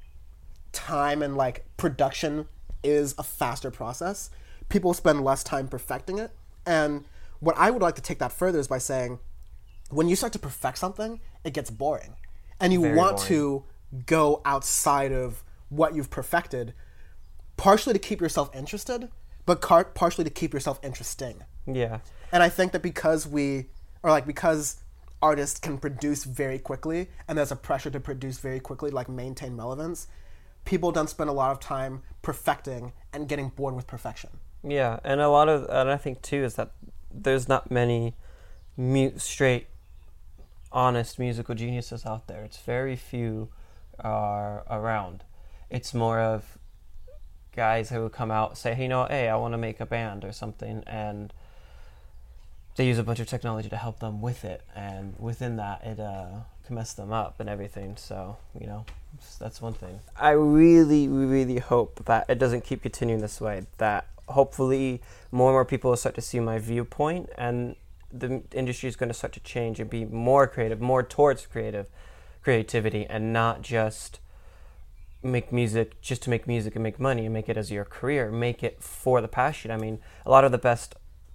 Speaker 1: time and like production is a faster process, people spend less time perfecting it. And what I would like to take that further is by saying, when you start to perfect something, it gets boring. And you
Speaker 2: Very
Speaker 1: want
Speaker 2: boring.
Speaker 1: to go outside of what you've perfected, partially to keep yourself interested, but car- partially to keep yourself interesting.
Speaker 2: yeah.
Speaker 1: And I think that because we, or like because artists can produce very quickly, and there's a pressure to produce very quickly, like maintain relevance, people don't spend a lot of time perfecting and getting bored with perfection.
Speaker 2: Yeah, and a lot of, and I think too, is that there's not many mu- straight, honest musical geniuses out there. It's very few are around. It's more of guys who would come out, say, hey, you know, hey, I want to make a band or something, and they use a bunch of technology to help them with it, and within that, it uh, can mess them up and everything. So, you know, that's one thing. I really, really hope that it doesn't keep continuing this way, that hopefully more and more people will start to see my viewpoint, and the industry is going to start to change and be more creative, more towards creative creativity, and not just make music just to make music and make money and make it as your career. Make it for the passion. I mean, a lot of the best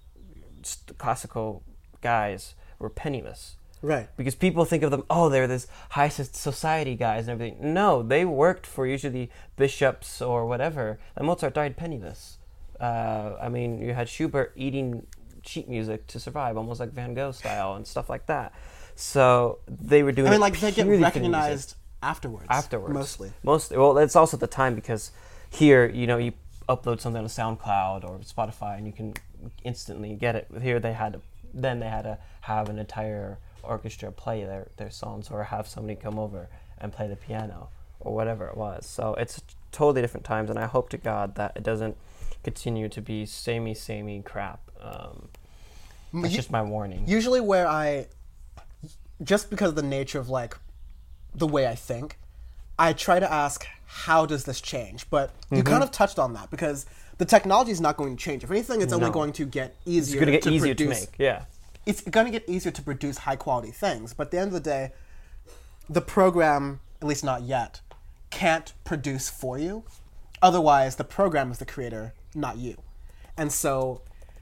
Speaker 2: st- classical guys were penniless.
Speaker 1: Right.
Speaker 2: Because people think of them, oh, they're this high society guys and everything. No, they worked for usually bishops or whatever. And Mozart died penniless. Uh, I mean, you had Schubert eating sheet music to survive, almost like Van Gogh style and stuff like that. So they were doing
Speaker 1: I mean,
Speaker 2: it
Speaker 1: like they get
Speaker 2: purely for the
Speaker 1: recognized
Speaker 2: music.
Speaker 1: afterwards.
Speaker 2: Afterwards.
Speaker 1: Mostly.
Speaker 2: Mostly. Well, it's also the time, because here, you know, you upload something on SoundCloud or Spotify and you can instantly get it. Here they had to, then they had to have an entire orchestra play their, their songs, or have somebody come over and play the piano or whatever it was. So it's totally different times, and I hope to God that it doesn't continue to be samey, samey crap. Um, that's
Speaker 1: You-
Speaker 2: just my warning.
Speaker 1: Usually where I, just because of the nature of like the way I think, I try to ask, how does this change? But you
Speaker 2: Mm-hmm.
Speaker 1: kind of touched on that, because the technology is not going to change. If anything, it's only
Speaker 2: No.
Speaker 1: going to get
Speaker 2: It's
Speaker 1: easier
Speaker 2: going to get
Speaker 1: to
Speaker 2: easier to
Speaker 1: produce.
Speaker 2: make. Yeah.
Speaker 1: It's going to get easier to produce high quality things. But at the end of the day, the program, at least not yet, can't produce for you. Otherwise, the program is the creator, not you. And so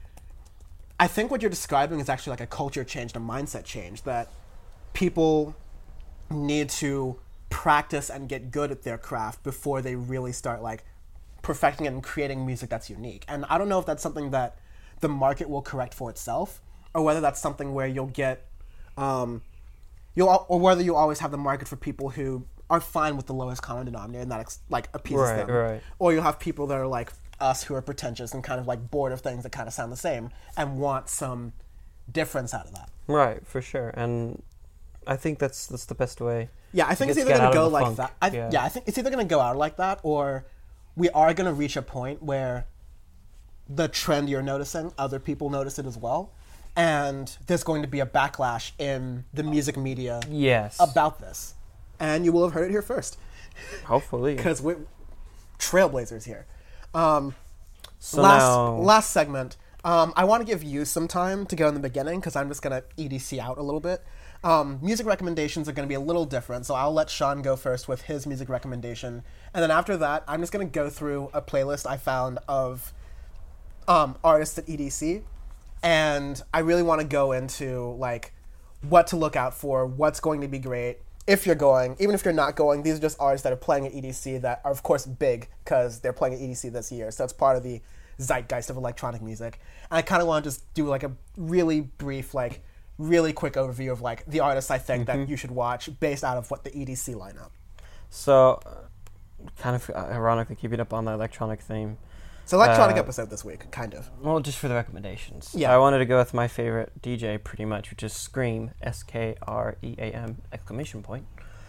Speaker 1: I think what you're describing is actually like a culture change, a mindset change, that people need to practice and get good at their craft before they really start like perfecting it and creating music that's unique. And I don't know if that's something that the market will correct for itself, or whether that's something where you'll get, um, you'll al- or whether you always have the market for people who are fine with the lowest common denominator and that ex- like appeases
Speaker 2: Right,
Speaker 1: them,
Speaker 2: right.
Speaker 1: or you'll have people that are like us who are pretentious and kind of like bored of things that kind of sound the same and want some difference out of that.
Speaker 2: Right, for sure. And I think that's that's the best way.
Speaker 1: Yeah, I think it's
Speaker 2: get-
Speaker 1: either
Speaker 2: get
Speaker 1: going
Speaker 2: out
Speaker 1: to
Speaker 2: of
Speaker 1: go
Speaker 2: the
Speaker 1: like
Speaker 2: funk.
Speaker 1: that. I,
Speaker 2: Yeah.
Speaker 1: yeah. I think it's either going to go out like that, or we are going to reach a point where the trend you're noticing, other people notice it as well, and there's going to be a backlash in the music media
Speaker 2: Yes.
Speaker 1: about this, and you will have heard it here first
Speaker 2: Hopefully.
Speaker 1: because we're trailblazers here. Um,
Speaker 2: So
Speaker 1: last
Speaker 2: now,
Speaker 1: last segment. Um, I want to give you some time to go in the beginning because I'm just going to E D C out a little bit. Um, music recommendations are going to be a little different, so I'll let Sean go first with his music recommendation, and then after that, I'm just going to go through a playlist I found of um, artists at E D C, and I really want to go into like what to look out for, what's going to be great. If you're going, even if you're not going, these are just artists that are playing at E D C that are, of course, big because they're playing at E D C this year. So it's part of the zeitgeist of electronic music. And I kind of want to just do like a really brief, like really quick overview of like the artists I think that you should watch based out of what the E D C lineup.
Speaker 2: so uh, kind of ironically keeping up on the electronic theme.
Speaker 1: So electronic
Speaker 2: Uh,
Speaker 1: episode this week, kind of.
Speaker 2: Well, just for the recommendations.
Speaker 1: Yeah.
Speaker 2: I wanted to go with my favorite D J pretty much, which is Skream, S K R E A M exclamation point.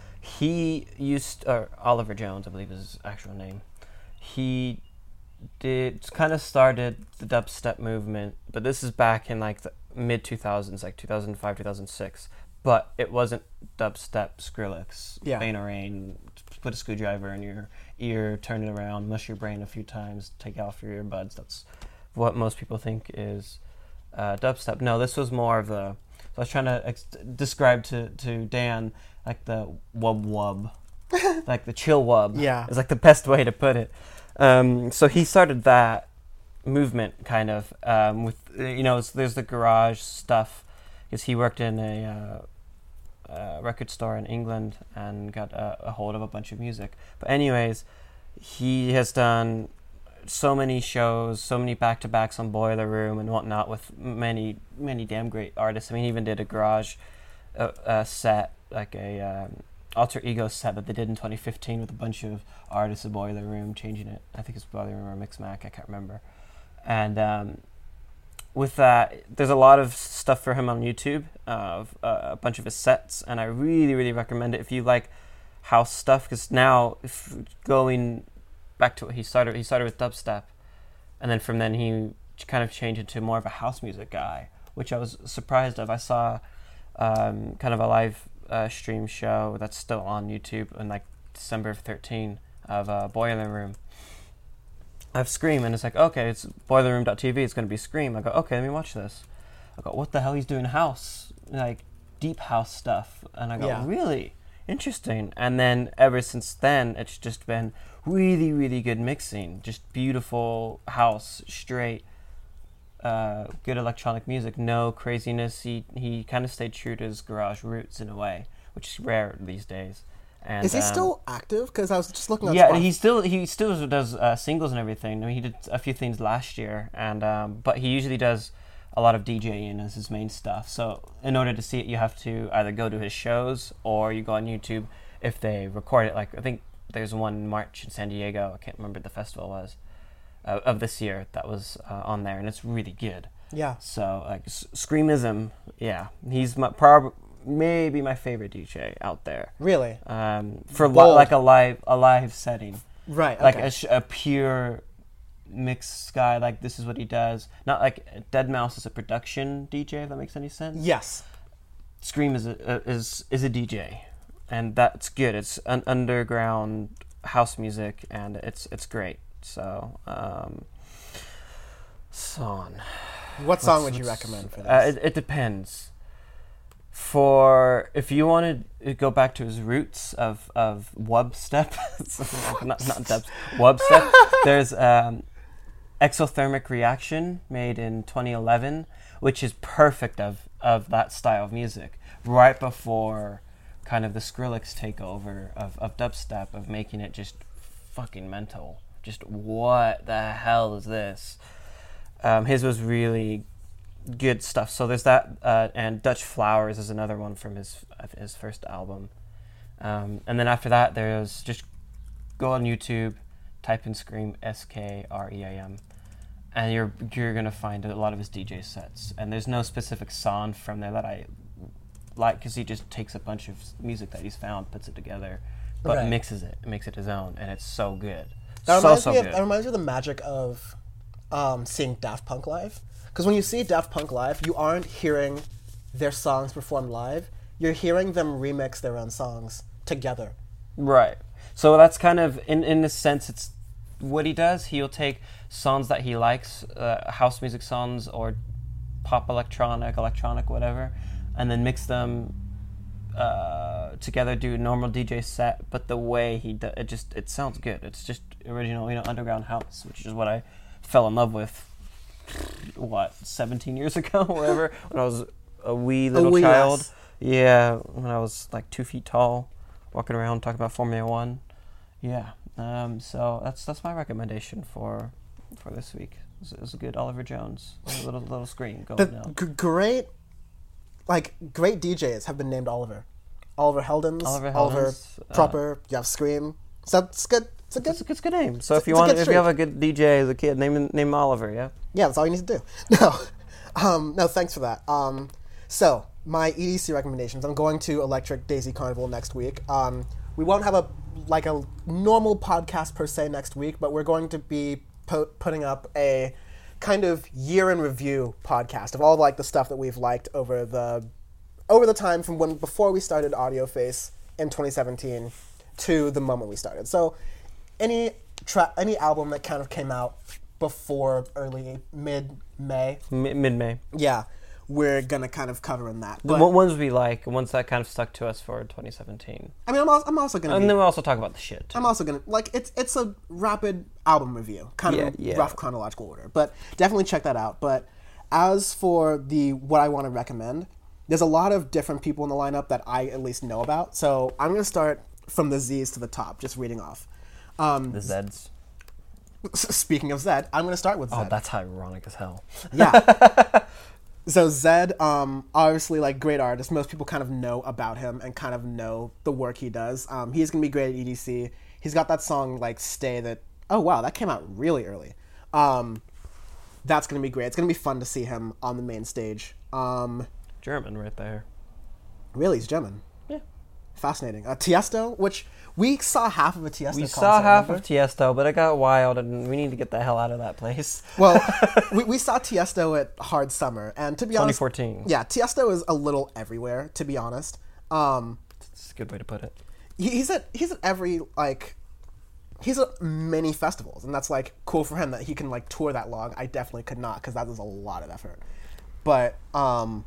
Speaker 2: He used, or Oliver Jones, I believe is his actual name. He did, kind of started the dubstep movement, but this is back in like the mid two thousands, like two thousand five, two thousand six. But it wasn't dubstep, Skrillex,
Speaker 1: Yeah.
Speaker 2: Bane or Rain, put a screwdriver in your ear, turn it around, mush your brain a few times, take off your earbuds. That's what most people think is uh, dubstep. No, this was more of the. So I was trying to ex- describe to, to Dan like the wub wub, like the chill wub.
Speaker 1: Yeah.
Speaker 2: is like the best way to put it. Um, so he started that movement kind of um, with uh, you know it's, there's the garage stuff because he worked in a. Uh, Uh, record store in England and got a, a hold of a bunch of music. But anyways, he has done so many shows, so many back-to-backs on Boiler Room and whatnot with many, many damn great artists. I mean, he even did a garage uh, uh, set, like a um, alter ego set that they did in twenty fifteen with a bunch of artists of Boiler Room, changing it. I think it's Boiler Room or Mixmac, I can't remember. And um, with that, there's a lot of stuff for him on YouTube, of uh, a bunch of his sets, and I really, really recommend it if you like house stuff, because now, if going back to what he started, he started with dubstep, and then from then he kind of changed into more of a house music guy, which I was surprised of. I saw um, kind of a live uh, stream show that's still on YouTube in like December of thirteen of uh, Boiler Room. I have Skream, and it's like, okay, it's boiler room dot t v, it's going to be Skream. I go, okay, let me watch this. I go, what the hell, he's doing house, like deep house stuff. And I go,
Speaker 1: Yeah.
Speaker 2: really? Interesting. And then ever since then, it's just been really, really good mixing. Just beautiful house, straight, uh, good electronic music, no craziness. He, he kind of stayed true to his garage roots in a way, which is rare these days. And,
Speaker 1: Is he
Speaker 2: um,
Speaker 1: still active? Because I was just looking at
Speaker 2: yeah,
Speaker 1: Spotify.
Speaker 2: he still he still does uh, singles and everything. I mean, he did a few things last year, and um, but he usually does a lot of DJing as his main stuff. So in order to see it, you have to either go to his shows or you go on YouTube if they record it. Like I think there's one in March in San Diego. I can't remember what the festival was uh, of this year that was uh, on there, and it's really good.
Speaker 1: Yeah.
Speaker 2: So like S- Screamism, yeah, he's my prob- maybe my favorite D J out there.
Speaker 1: Really?
Speaker 2: Um, for li-
Speaker 1: Bold.
Speaker 2: like a live a live setting,
Speaker 1: Right.
Speaker 2: like
Speaker 1: okay.
Speaker 2: a, sh- a pure mixed guy. Like this is what he does. Not like deadmau five is a production D J. If that makes any sense.
Speaker 1: Yes.
Speaker 2: Skream is a, a is is a D J, and that's good. It's an underground house music, and it's it's great. So, um, song.
Speaker 1: What song
Speaker 2: What's-
Speaker 1: would you
Speaker 2: what's-
Speaker 1: recommend for this?
Speaker 2: Uh, it, it depends. For if you wanted to go back to his roots of of wub step, not not dubs, wub step. There's um, Exothermic Reaction, made in twenty eleven, which is perfect of of that style of music. Right before kind of the Skrillex takeover of of dubstep, of making it just fucking mental. Just what the hell is this? Um, his was really good stuff. So there's that, uh, and Dutch Flowers is another one from his his first album. Um, and then after that, there's just go on YouTube, type in Skream, S K R E A M, and you're you're gonna find a lot of his D J sets. And there's no specific song from there that I like, because he just takes a bunch of music that he's found, puts it together, but
Speaker 1: Right.
Speaker 2: mixes it, makes it his own, and it's so good.
Speaker 1: That
Speaker 2: so
Speaker 1: reminds
Speaker 2: so
Speaker 1: me of,
Speaker 2: good.
Speaker 1: that reminds me of the magic of um, seeing Daft Punk live. Because when you see Daft Punk live, you aren't hearing their songs performed live. You're hearing them remix their own songs together.
Speaker 2: Right. So that's kind of, in in a sense, it's what he does. He'll take songs that he likes, uh, house music songs or pop electronic, electronic, whatever, and then mix them uh, together, do a normal D J set, but the way he does it, just, it sounds good. It's just original, you know, underground house, which is what I fell in love with, what, seventeen years ago, whatever, when I was a wee little
Speaker 1: wee
Speaker 2: child.
Speaker 1: lass.
Speaker 2: Yeah, when I was like two feet tall, walking around talking about Formula One. Yeah, um, so that's that's my recommendation for for this week. It was, it was a good Oliver Jones, a little little screen going
Speaker 1: The
Speaker 2: down.
Speaker 1: g- great, like, great D Js have been named Oliver. Oliver Heldens,
Speaker 2: Oliver
Speaker 1: Oliver
Speaker 2: Heldens, uh,
Speaker 1: Proper, you have Scream. So it's good. It's a good.
Speaker 2: It's a, it's a good name. So
Speaker 1: It's-
Speaker 2: if you
Speaker 1: it's a
Speaker 2: want,
Speaker 1: good
Speaker 2: if
Speaker 1: streak.
Speaker 2: you have a good D J as a kid, name him- name him Oliver. Yeah.
Speaker 1: Yeah, that's all you need to do. No, um, no, thanks for that. Um, so my E D C recommendations. I'm going to Electric Daisy Carnival next week. Um, we won't have a like a normal podcast per se next week, but we're going to be po- putting up a kind of year in review podcast of all like the stuff that we've liked over the over the time from when before we started Audio Face in twenty seventeen to the moment we started. So any tra- any album that kind of came out before early mid May,
Speaker 2: M- Mid May.
Speaker 1: yeah, we're gonna kind of cover in that.
Speaker 2: The
Speaker 1: But
Speaker 2: one- ones we like, ones that kind of stuck to us for twenty seventeen,
Speaker 1: I mean, I'm also, I'm also gonna
Speaker 2: and
Speaker 1: be,
Speaker 2: then we'll also talk about the shit.
Speaker 1: I'm also gonna like it's it's a rapid album review, kind
Speaker 2: Yeah,
Speaker 1: of a
Speaker 2: yeah.
Speaker 1: rough chronological order, but definitely check that out. But as for the what I want to recommend, there's a lot of different people in the lineup that I at least know about. So I'm gonna start from the Z's to the top, just reading off. Um,
Speaker 2: The Zeds.
Speaker 1: s- speaking of Zed, I'm gonna start with Zed.
Speaker 2: Oh, that's ironic as hell.
Speaker 1: Yeah. So Zed, um, obviously, like, great artist. Most people kind of know about him and kind of know the work he does. Um, he's gonna be great at E D C. He's got that song like "Stay" that. Oh wow, that came out really early. Um, that's gonna be great. It's gonna be fun to see him on the main stage. Um,
Speaker 2: German right there.
Speaker 1: really, he's German.
Speaker 2: Yeah.
Speaker 1: Fascinating. Uh, Tiesto, which we saw half of a Tiesto.
Speaker 2: We
Speaker 1: concert,
Speaker 2: saw half
Speaker 1: remember?
Speaker 2: of Tiesto, but it got wild, and we need to get the hell out of that place.
Speaker 1: Well, we, we saw Tiesto at Hard Summer, and to be honest,
Speaker 2: twenty fourteen.
Speaker 1: yeah, Tiesto is a little everywhere. To be honest, um,
Speaker 2: That's a good way to put it.
Speaker 1: he, he's at he's at every like he's at many festivals, and that's like cool for him that he can like tour that long. I definitely could not, because that is a lot of effort. But um,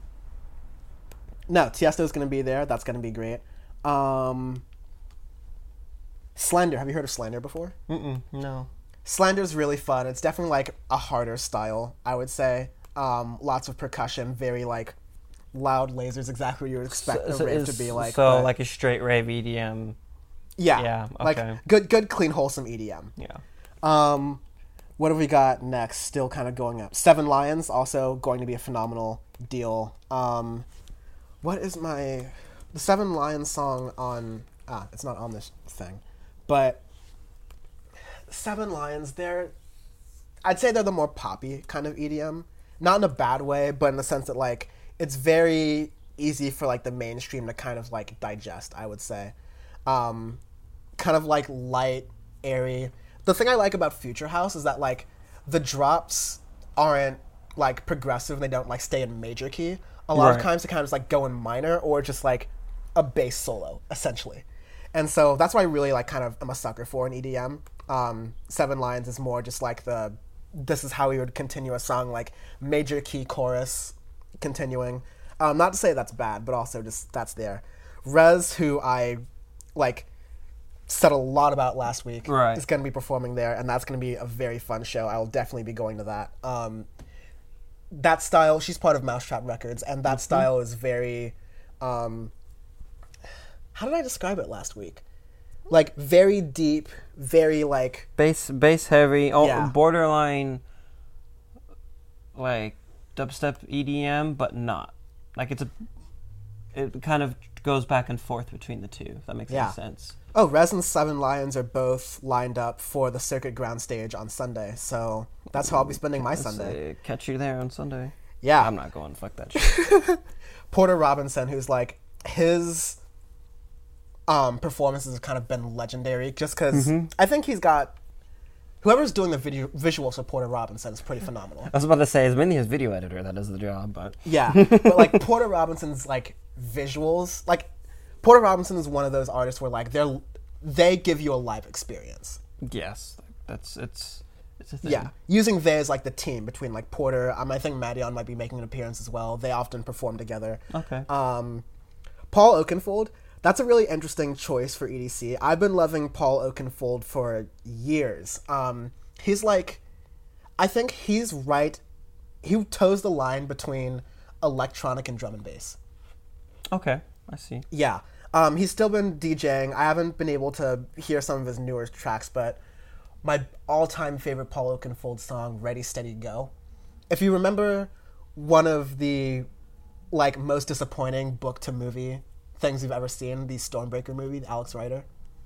Speaker 1: no, Tiesto's gonna be there. That's gonna be great. Um, Slender, have you heard of Slender before?
Speaker 2: Mm-mm, no.
Speaker 1: Slender's really fun. It's definitely like a harder style, I would say. Um, lots of percussion, very like loud lasers, exactly what you would expect a rave to
Speaker 2: is-
Speaker 1: be like.
Speaker 2: So
Speaker 1: but-
Speaker 2: like a straight rave E D M.
Speaker 1: yeah,
Speaker 2: yeah,
Speaker 1: like
Speaker 2: okay.
Speaker 1: good, good, clean, wholesome E D M.
Speaker 2: Yeah.
Speaker 1: Um, what have we got next? Still kind of going up. Seven Lions, also going to be a phenomenal deal. Um, what is my the Seven Lions song on? Ah, it's not on this thing, but Seven Lions. They're, I'd say they're the more poppy kind of E D M. Not in a bad way, but in the sense that like it's very easy for like the mainstream to kind of like digest. I would say, um, kind of like light, airy. The thing I like about Future House is that like the drops aren't like progressive. They don't like stay in major key. A lot
Speaker 2: Right.
Speaker 1: of times they kind of just like go in minor or just like a bass solo essentially. And so that's why I really like kind of am a sucker for an E D M. Um, Seven Lions is more just like the this is how we would continue a song, like major key chorus continuing. Um, not to say that's bad, but also just that's there. Rez, who I like said a lot about last week,
Speaker 2: Right.
Speaker 1: is going to be performing there, and that's going to be a very fun show. I will definitely be going to that. Um, that style, she's part of Mousetrap Records, and that style is very. Um, how did I describe it last week? Like very deep, very like
Speaker 2: Bass, bass heavy, oh,
Speaker 1: Yeah.
Speaker 2: borderline, like dubstep E D M, but not. Like it's a, it kind of goes back and forth between the two. If that makes
Speaker 1: Yeah.
Speaker 2: any sense.
Speaker 1: Oh, Rez and Seven Lions are both lined up for the Circuit Ground stage on Sunday, so that's how I'll be spending my
Speaker 2: Let's
Speaker 1: Sunday.
Speaker 2: say, catch you there on Sunday.
Speaker 1: Yeah.
Speaker 2: I'm not going. Fuck that shit.
Speaker 1: Porter Robinson, who's like, his um, performances have kind of been legendary just because
Speaker 2: Mm-hmm.
Speaker 1: I think he's got, whoever's doing the video, visuals for Porter Robinson is pretty phenomenal.
Speaker 2: I was about to say, it's mainly his video editor that does the job, but...
Speaker 1: Yeah, but like Porter Robinson's like visuals, like Porter Robinson is one of those artists where like they're they give you a live experience.
Speaker 2: Yes, that's it's it's a thing.
Speaker 1: Yeah, using they as like the team between like Porter, um, I think Madeon might be making an appearance as well. They often perform together.
Speaker 2: Okay.
Speaker 1: Um, Paul Oakenfold, that's a really interesting choice for E D C. I've been loving Paul Oakenfold for years. Um, he's like, I think he's right. He toes the line between electronic and drum and bass.
Speaker 2: Okay, I see.
Speaker 1: Yeah. Um, he's still been DJing. I haven't been able to hear some of his newer tracks, but my all-time favorite Paul Oakenfold song, Ready, Steady, Go. If you remember one of the like most disappointing book-to-movie things you've ever seen, the Stormbreaker movie, Alex Rider.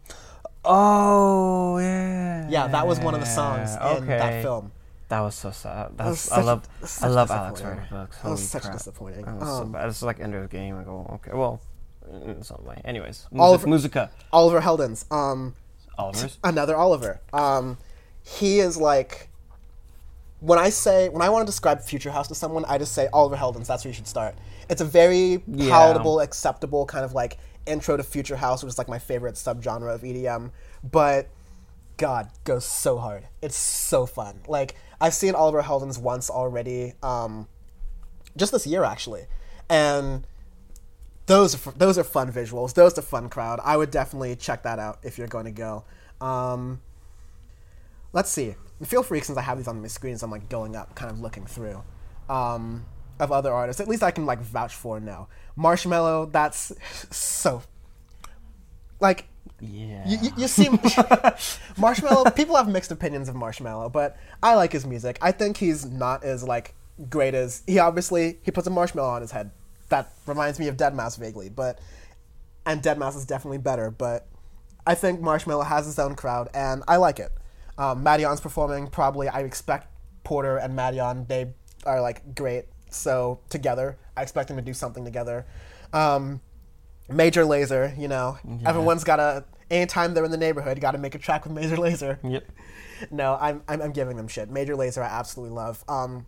Speaker 2: Oh, yeah.
Speaker 1: Yeah, that was one of the songs in
Speaker 2: okay.
Speaker 1: that film.
Speaker 2: That was so sad.
Speaker 1: That was
Speaker 2: That's, I
Speaker 1: such-
Speaker 2: love
Speaker 1: such
Speaker 2: I love Alex
Speaker 1: disappointing.
Speaker 2: Rider books.
Speaker 1: That was
Speaker 2: Holy
Speaker 1: such
Speaker 2: crap.
Speaker 1: disappointing.
Speaker 2: That was so
Speaker 1: Um,
Speaker 2: bad. It's like Ender's Game. I go, okay, well, in some way. Anyways,
Speaker 1: Oliver-
Speaker 2: Musica.
Speaker 1: Oliver Heldens. Um,
Speaker 2: Oliver's.
Speaker 1: Another Oliver. Um, he is like, when I say, when I want to describe Future House to someone, I just say Oliver Heldens, that's where you should start. It's a very
Speaker 2: Yeah.
Speaker 1: palatable, acceptable kind of like intro to Future House, which is like my favorite subgenre of E D M. But, God, goes so hard. It's so fun. Like, I've seen Oliver Heldens once already, um, just this year actually. And those are, f- those are fun visuals. Those are fun crowd. I would definitely check that out if you're going to go. Um, let's see. Feel free, since I have these on my screens, I'm like going up, kind of looking through um, of other artists. At least I can like vouch for now. Marshmello, that's so like
Speaker 2: Yeah.
Speaker 1: you, you, you see Marshmello. People have mixed opinions of Marshmello, but I like his music. I think he's not as like great as he obviously he puts a marshmallow on his head. That reminds me of deadmau five vaguely, but and deadmau five is definitely better. But I think Marshmello has his own crowd, and I like it. Um, Madeon's performing. Probably, I expect Porter and Madeon. They are like great. So together, I expect them to do something together. Um, Major Lazer, you know,
Speaker 2: Yeah.
Speaker 1: everyone's got to. Anytime they're in the neighborhood, you got to make a track with Major Lazer.
Speaker 2: Yep.
Speaker 1: No, I'm, I'm I'm giving them shit. Major Lazer, I absolutely love. Um,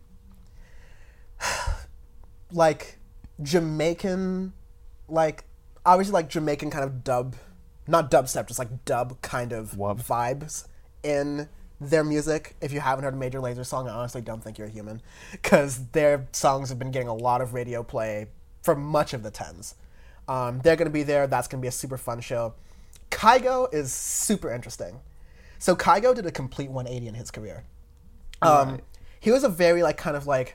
Speaker 1: like Jamaican, like obviously like Jamaican kind of dub, not dubstep, just like dub kind of
Speaker 2: Wub.
Speaker 1: vibes in their music. If you haven't heard a Major Lazer song, I honestly don't think you're a human, because their songs have been getting a lot of radio play for much of the tens. Um, they're going to be there. That's going to be a super fun show. Kygo is super interesting. So Kygo did a complete one eighty in his career. Um,
Speaker 2: Right.
Speaker 1: He was a very like kind of like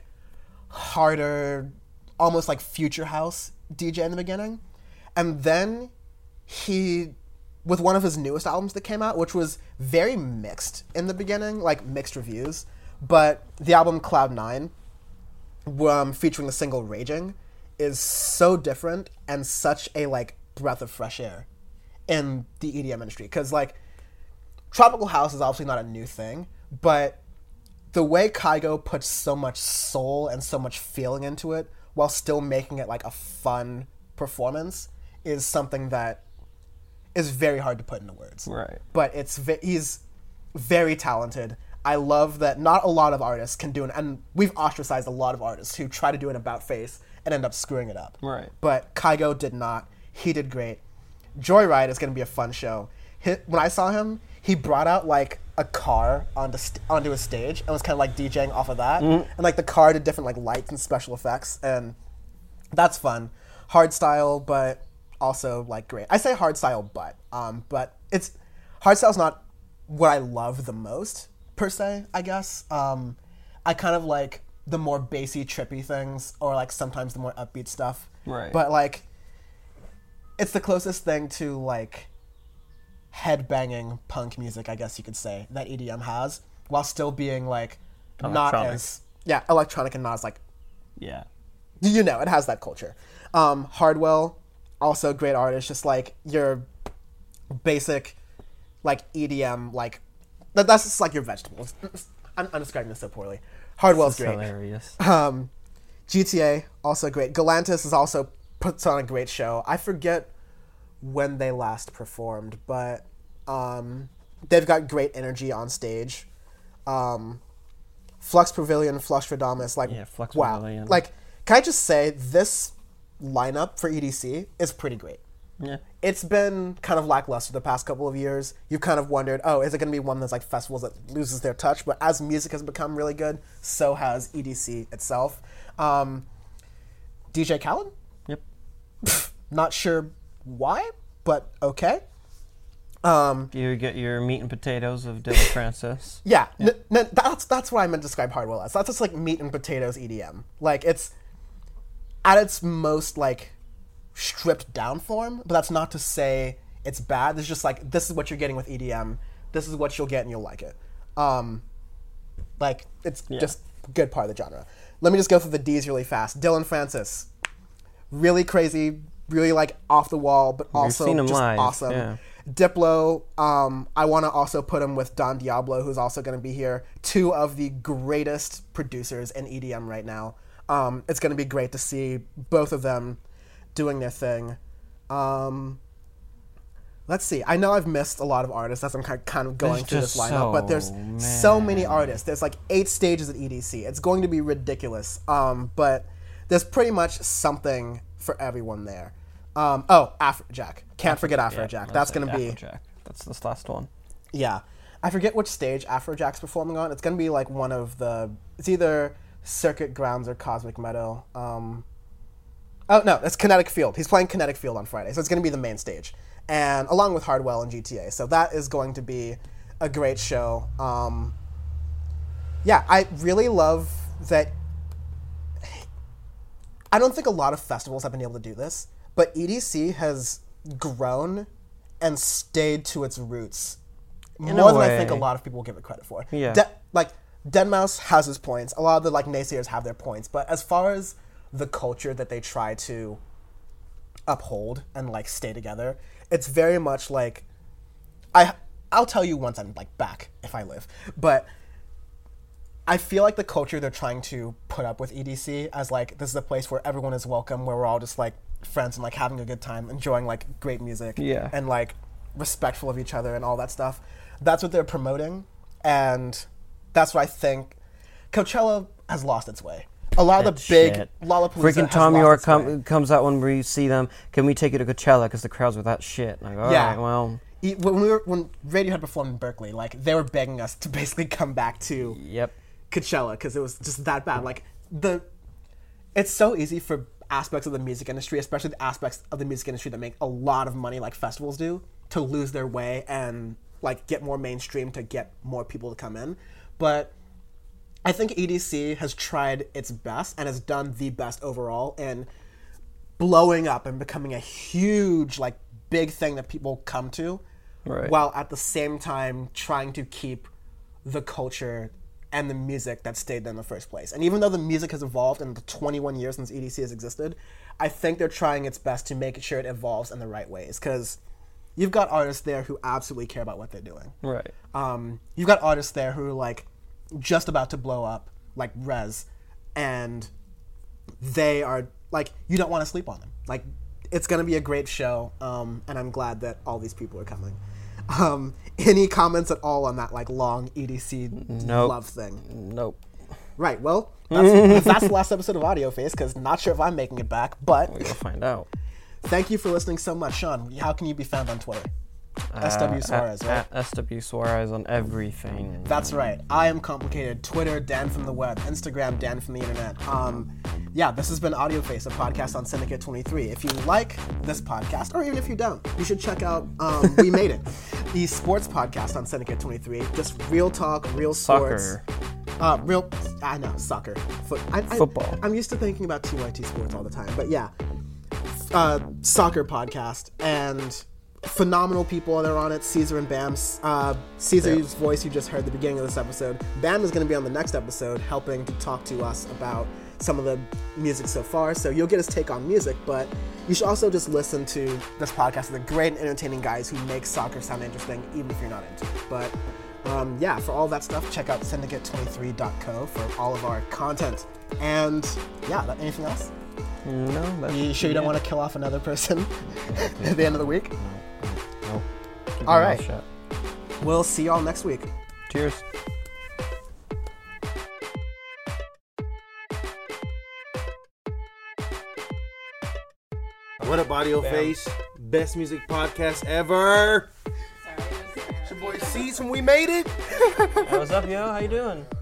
Speaker 1: harder, almost like future house D J in the beginning, and then he, with one of his newest albums that came out, which was very mixed in the beginning, like mixed reviews, but the album Cloud Nine, um, featuring the single Raging, is so different and such a like breath of fresh air in the E D M industry, because like tropical house is obviously not a new thing, but the way Kygo puts so much soul and so much feeling into it while still making it like a fun performance is something that is very hard to put into words.
Speaker 2: Right.
Speaker 1: But it's ve- he's very talented. I love that not a lot of artists can do it, and we've ostracized a lot of artists who try to do an about face and end up screwing it up.
Speaker 2: Right.
Speaker 1: But Kygo did not. He did great. Joyride is going to be a fun show. He, when I saw him, he brought out like a car onto st- onto his stage and was kind of like DJing off of that, and like the car did different like lights and special effects, and that's fun. Hard style, but also like great. I say hard style, but um, but it's hard style's not what I love the most per se. I guess um, I kind of like the more bassy, trippy things, or like sometimes the more upbeat stuff.
Speaker 2: Right.
Speaker 1: But like, it's the closest thing to like headbanging punk music, I guess you could say, that E D M has, while still being like not
Speaker 2: Electronic.
Speaker 1: as yeah electronic and not as like,
Speaker 2: Yeah.
Speaker 1: you know, it has that culture. Um, Hardwell, also great artist, just like your basic, like E D M, like that, that's just like your vegetables. I'm, I'm describing this so poorly. Hardwell's
Speaker 2: This is
Speaker 1: great.
Speaker 2: hilarious.
Speaker 1: Um, G T A also great. Galantis is also puts on a great show. I forget when they last performed, but um, they've got great energy on stage. Um, Flux Pavilion, Flux Radamus, like
Speaker 2: Yeah, Flux
Speaker 1: wow.
Speaker 2: Pavilion.
Speaker 1: Like, can I just say this lineup for E D C is pretty great.
Speaker 2: Yeah.
Speaker 1: It's been kind of lackluster the past couple of years. You've kind of wondered, oh, is it going to be one of those like festivals that loses their touch? But as music has become really good, so has E D C itself. Um, D J Khaled?
Speaker 2: Yep.
Speaker 1: Not sure why, but okay. Um,
Speaker 2: You get your meat and potatoes of Dylan Francis.
Speaker 1: yeah, n- n- that's that's what I meant to describe Hardwell as. That's just like meat and potatoes E D M. Like it's at its most like stripped down form, but that's not to say it's bad. It's just like this is what you're getting with E D M. This is what you'll get and you'll like it. Um, like it's
Speaker 2: Yeah.
Speaker 1: just a good part of the genre. Let me just go through the D's really fast. Dylan Francis, really crazy, really like off the wall, but also
Speaker 2: seen him
Speaker 1: just
Speaker 2: live,
Speaker 1: awesome.
Speaker 2: yeah.
Speaker 1: Diplo, um, I want to also put him with Don Diablo, who's also going to be here. Two of the greatest producers in E D M right now. Um, it's going to be great to see both of them doing their thing. Um, let's see. I know I've missed a lot of artists as I'm ki- kind of going
Speaker 2: There's
Speaker 1: through this
Speaker 2: just
Speaker 1: lineup, but there's
Speaker 2: so
Speaker 1: so many
Speaker 2: many.
Speaker 1: artists. There's like eight stages at E D C. It's going to be ridiculous. Um, but there's pretty much something for everyone there. Um, oh, Afrojack. Can't forget Afrojack.
Speaker 2: Yeah,
Speaker 1: That's
Speaker 2: it,
Speaker 1: going to be...
Speaker 2: Afrojack. That's this last one.
Speaker 1: Yeah. I forget which stage Afrojack's performing on. It's going to be like one of the... It's either Circuit Grounds or Cosmic Meadow. Um, oh, no. It's Kinetic Field. He's playing Kinetic Field on Friday. So it's going to be the main stage. And along with Hardwell and G T A. So that is going to be a great show. Um, yeah, I really love that... I don't think a lot of festivals have been able to do this, but E D C has grown and stayed to its roots
Speaker 2: In
Speaker 1: more
Speaker 2: a
Speaker 1: than I think a
Speaker 2: way.
Speaker 1: lot of people give it credit for.
Speaker 2: Yeah.
Speaker 1: De- like deadmau has his points. A lot of the like naysayers have their points, but as far as the culture that they try to uphold and like stay together, it's very much like I I'll tell you once I'm like back if I live, but I feel like the culture they're trying to put up with E D C as like this is a place where everyone is welcome, where we're all just like friends and like having a good time, enjoying like great music,
Speaker 2: Yeah.
Speaker 1: and like respectful of each other and all that stuff. That's what they're promoting, and that's what I think. Coachella has lost its way. A lot of
Speaker 2: That
Speaker 1: the big
Speaker 2: shit.
Speaker 1: Lollapalooza
Speaker 2: Freaking
Speaker 1: has
Speaker 2: Tom
Speaker 1: lost
Speaker 2: York
Speaker 1: its way.
Speaker 2: com- comes out when we see them. Can we take you to Coachella? Because the crowds were that shit. Like, all
Speaker 1: Yeah.
Speaker 2: right, well,
Speaker 1: E- When we were when Radiohead performed in Berkeley, like they were begging us to basically come back to
Speaker 2: yep.
Speaker 1: Coachella because it was just that bad. Like the, it's so easy for aspects of the music industry, especially the aspects of the music industry that make a lot of money, like festivals do, to lose their way and like get more mainstream to get more people to come in. But I think E D C has tried its best and has done the best overall in blowing up and becoming a huge, like, big thing that people come to,
Speaker 2: Right.
Speaker 1: while at the same time trying to keep the culture and the music that stayed there in the first place. And even though the music has evolved in the twenty-one years since E D C has existed, I think they're trying its best to make sure it evolves in the right ways. Because you've got artists there who absolutely care about what they're doing.
Speaker 2: Right.
Speaker 1: Um, you've got artists there who are like just about to blow up, like Rez, and they are like, you don't want to sleep on them. Like, it's gonna be a great show, um, and I'm glad that all these people are coming. Um, any comments at all on that like long E D C
Speaker 2: Nope.
Speaker 1: love thing?
Speaker 2: Nope.
Speaker 1: Right. Well, that's, that's the last episode of Audio Face because not sure if I'm making it back, but
Speaker 2: We'll find out.
Speaker 1: thank you for listening so much, Sean. How can you be found on Twitter? S W Suarez,
Speaker 2: Uh,
Speaker 1: right?
Speaker 2: at S W Suarez on everything.
Speaker 1: That's right. I am complicated. Twitter, Dan from the web. Instagram, Dan from the internet. Um, yeah, this has been Audio Face, a podcast on Syndicate twenty-three. If you like this podcast, or even if you don't, you should check out um, We Made It, the sports podcast on Syndicate twenty-three. Just real talk, real sports.
Speaker 2: Soccer.
Speaker 1: Uh, real, I know, soccer. Foot, I, I,
Speaker 2: Football.
Speaker 1: I'm used to thinking about T Y T sports all the time, but yeah. Uh, soccer podcast, and phenomenal people that are on it. Caesar and Bam. Uh, Caesar's voice you just heard at the beginning of this episode. Bam is going to be on the next episode helping to talk to us about some of the music so far. So you'll get his take on music, but you should also just listen to this podcast with the great and entertaining guys who make soccer sound interesting, even if you're not into it. But um, yeah, for all that stuff, check out syndicate twenty-three dot co for all of our content. And yeah, that, anything else?
Speaker 2: No. That's
Speaker 1: You sure you don't want to kill off another person at the end of the week?
Speaker 2: No. no. Keep
Speaker 1: All
Speaker 2: your
Speaker 1: right.
Speaker 2: mouth shut.
Speaker 1: We'll see y'all next week.
Speaker 2: Cheers.
Speaker 3: What up, Audio Face? Best music podcast ever.
Speaker 4: Sorry, it was
Speaker 3: It's your boy Cease, and we made it.
Speaker 2: Hey, what's up, yo? How you doing?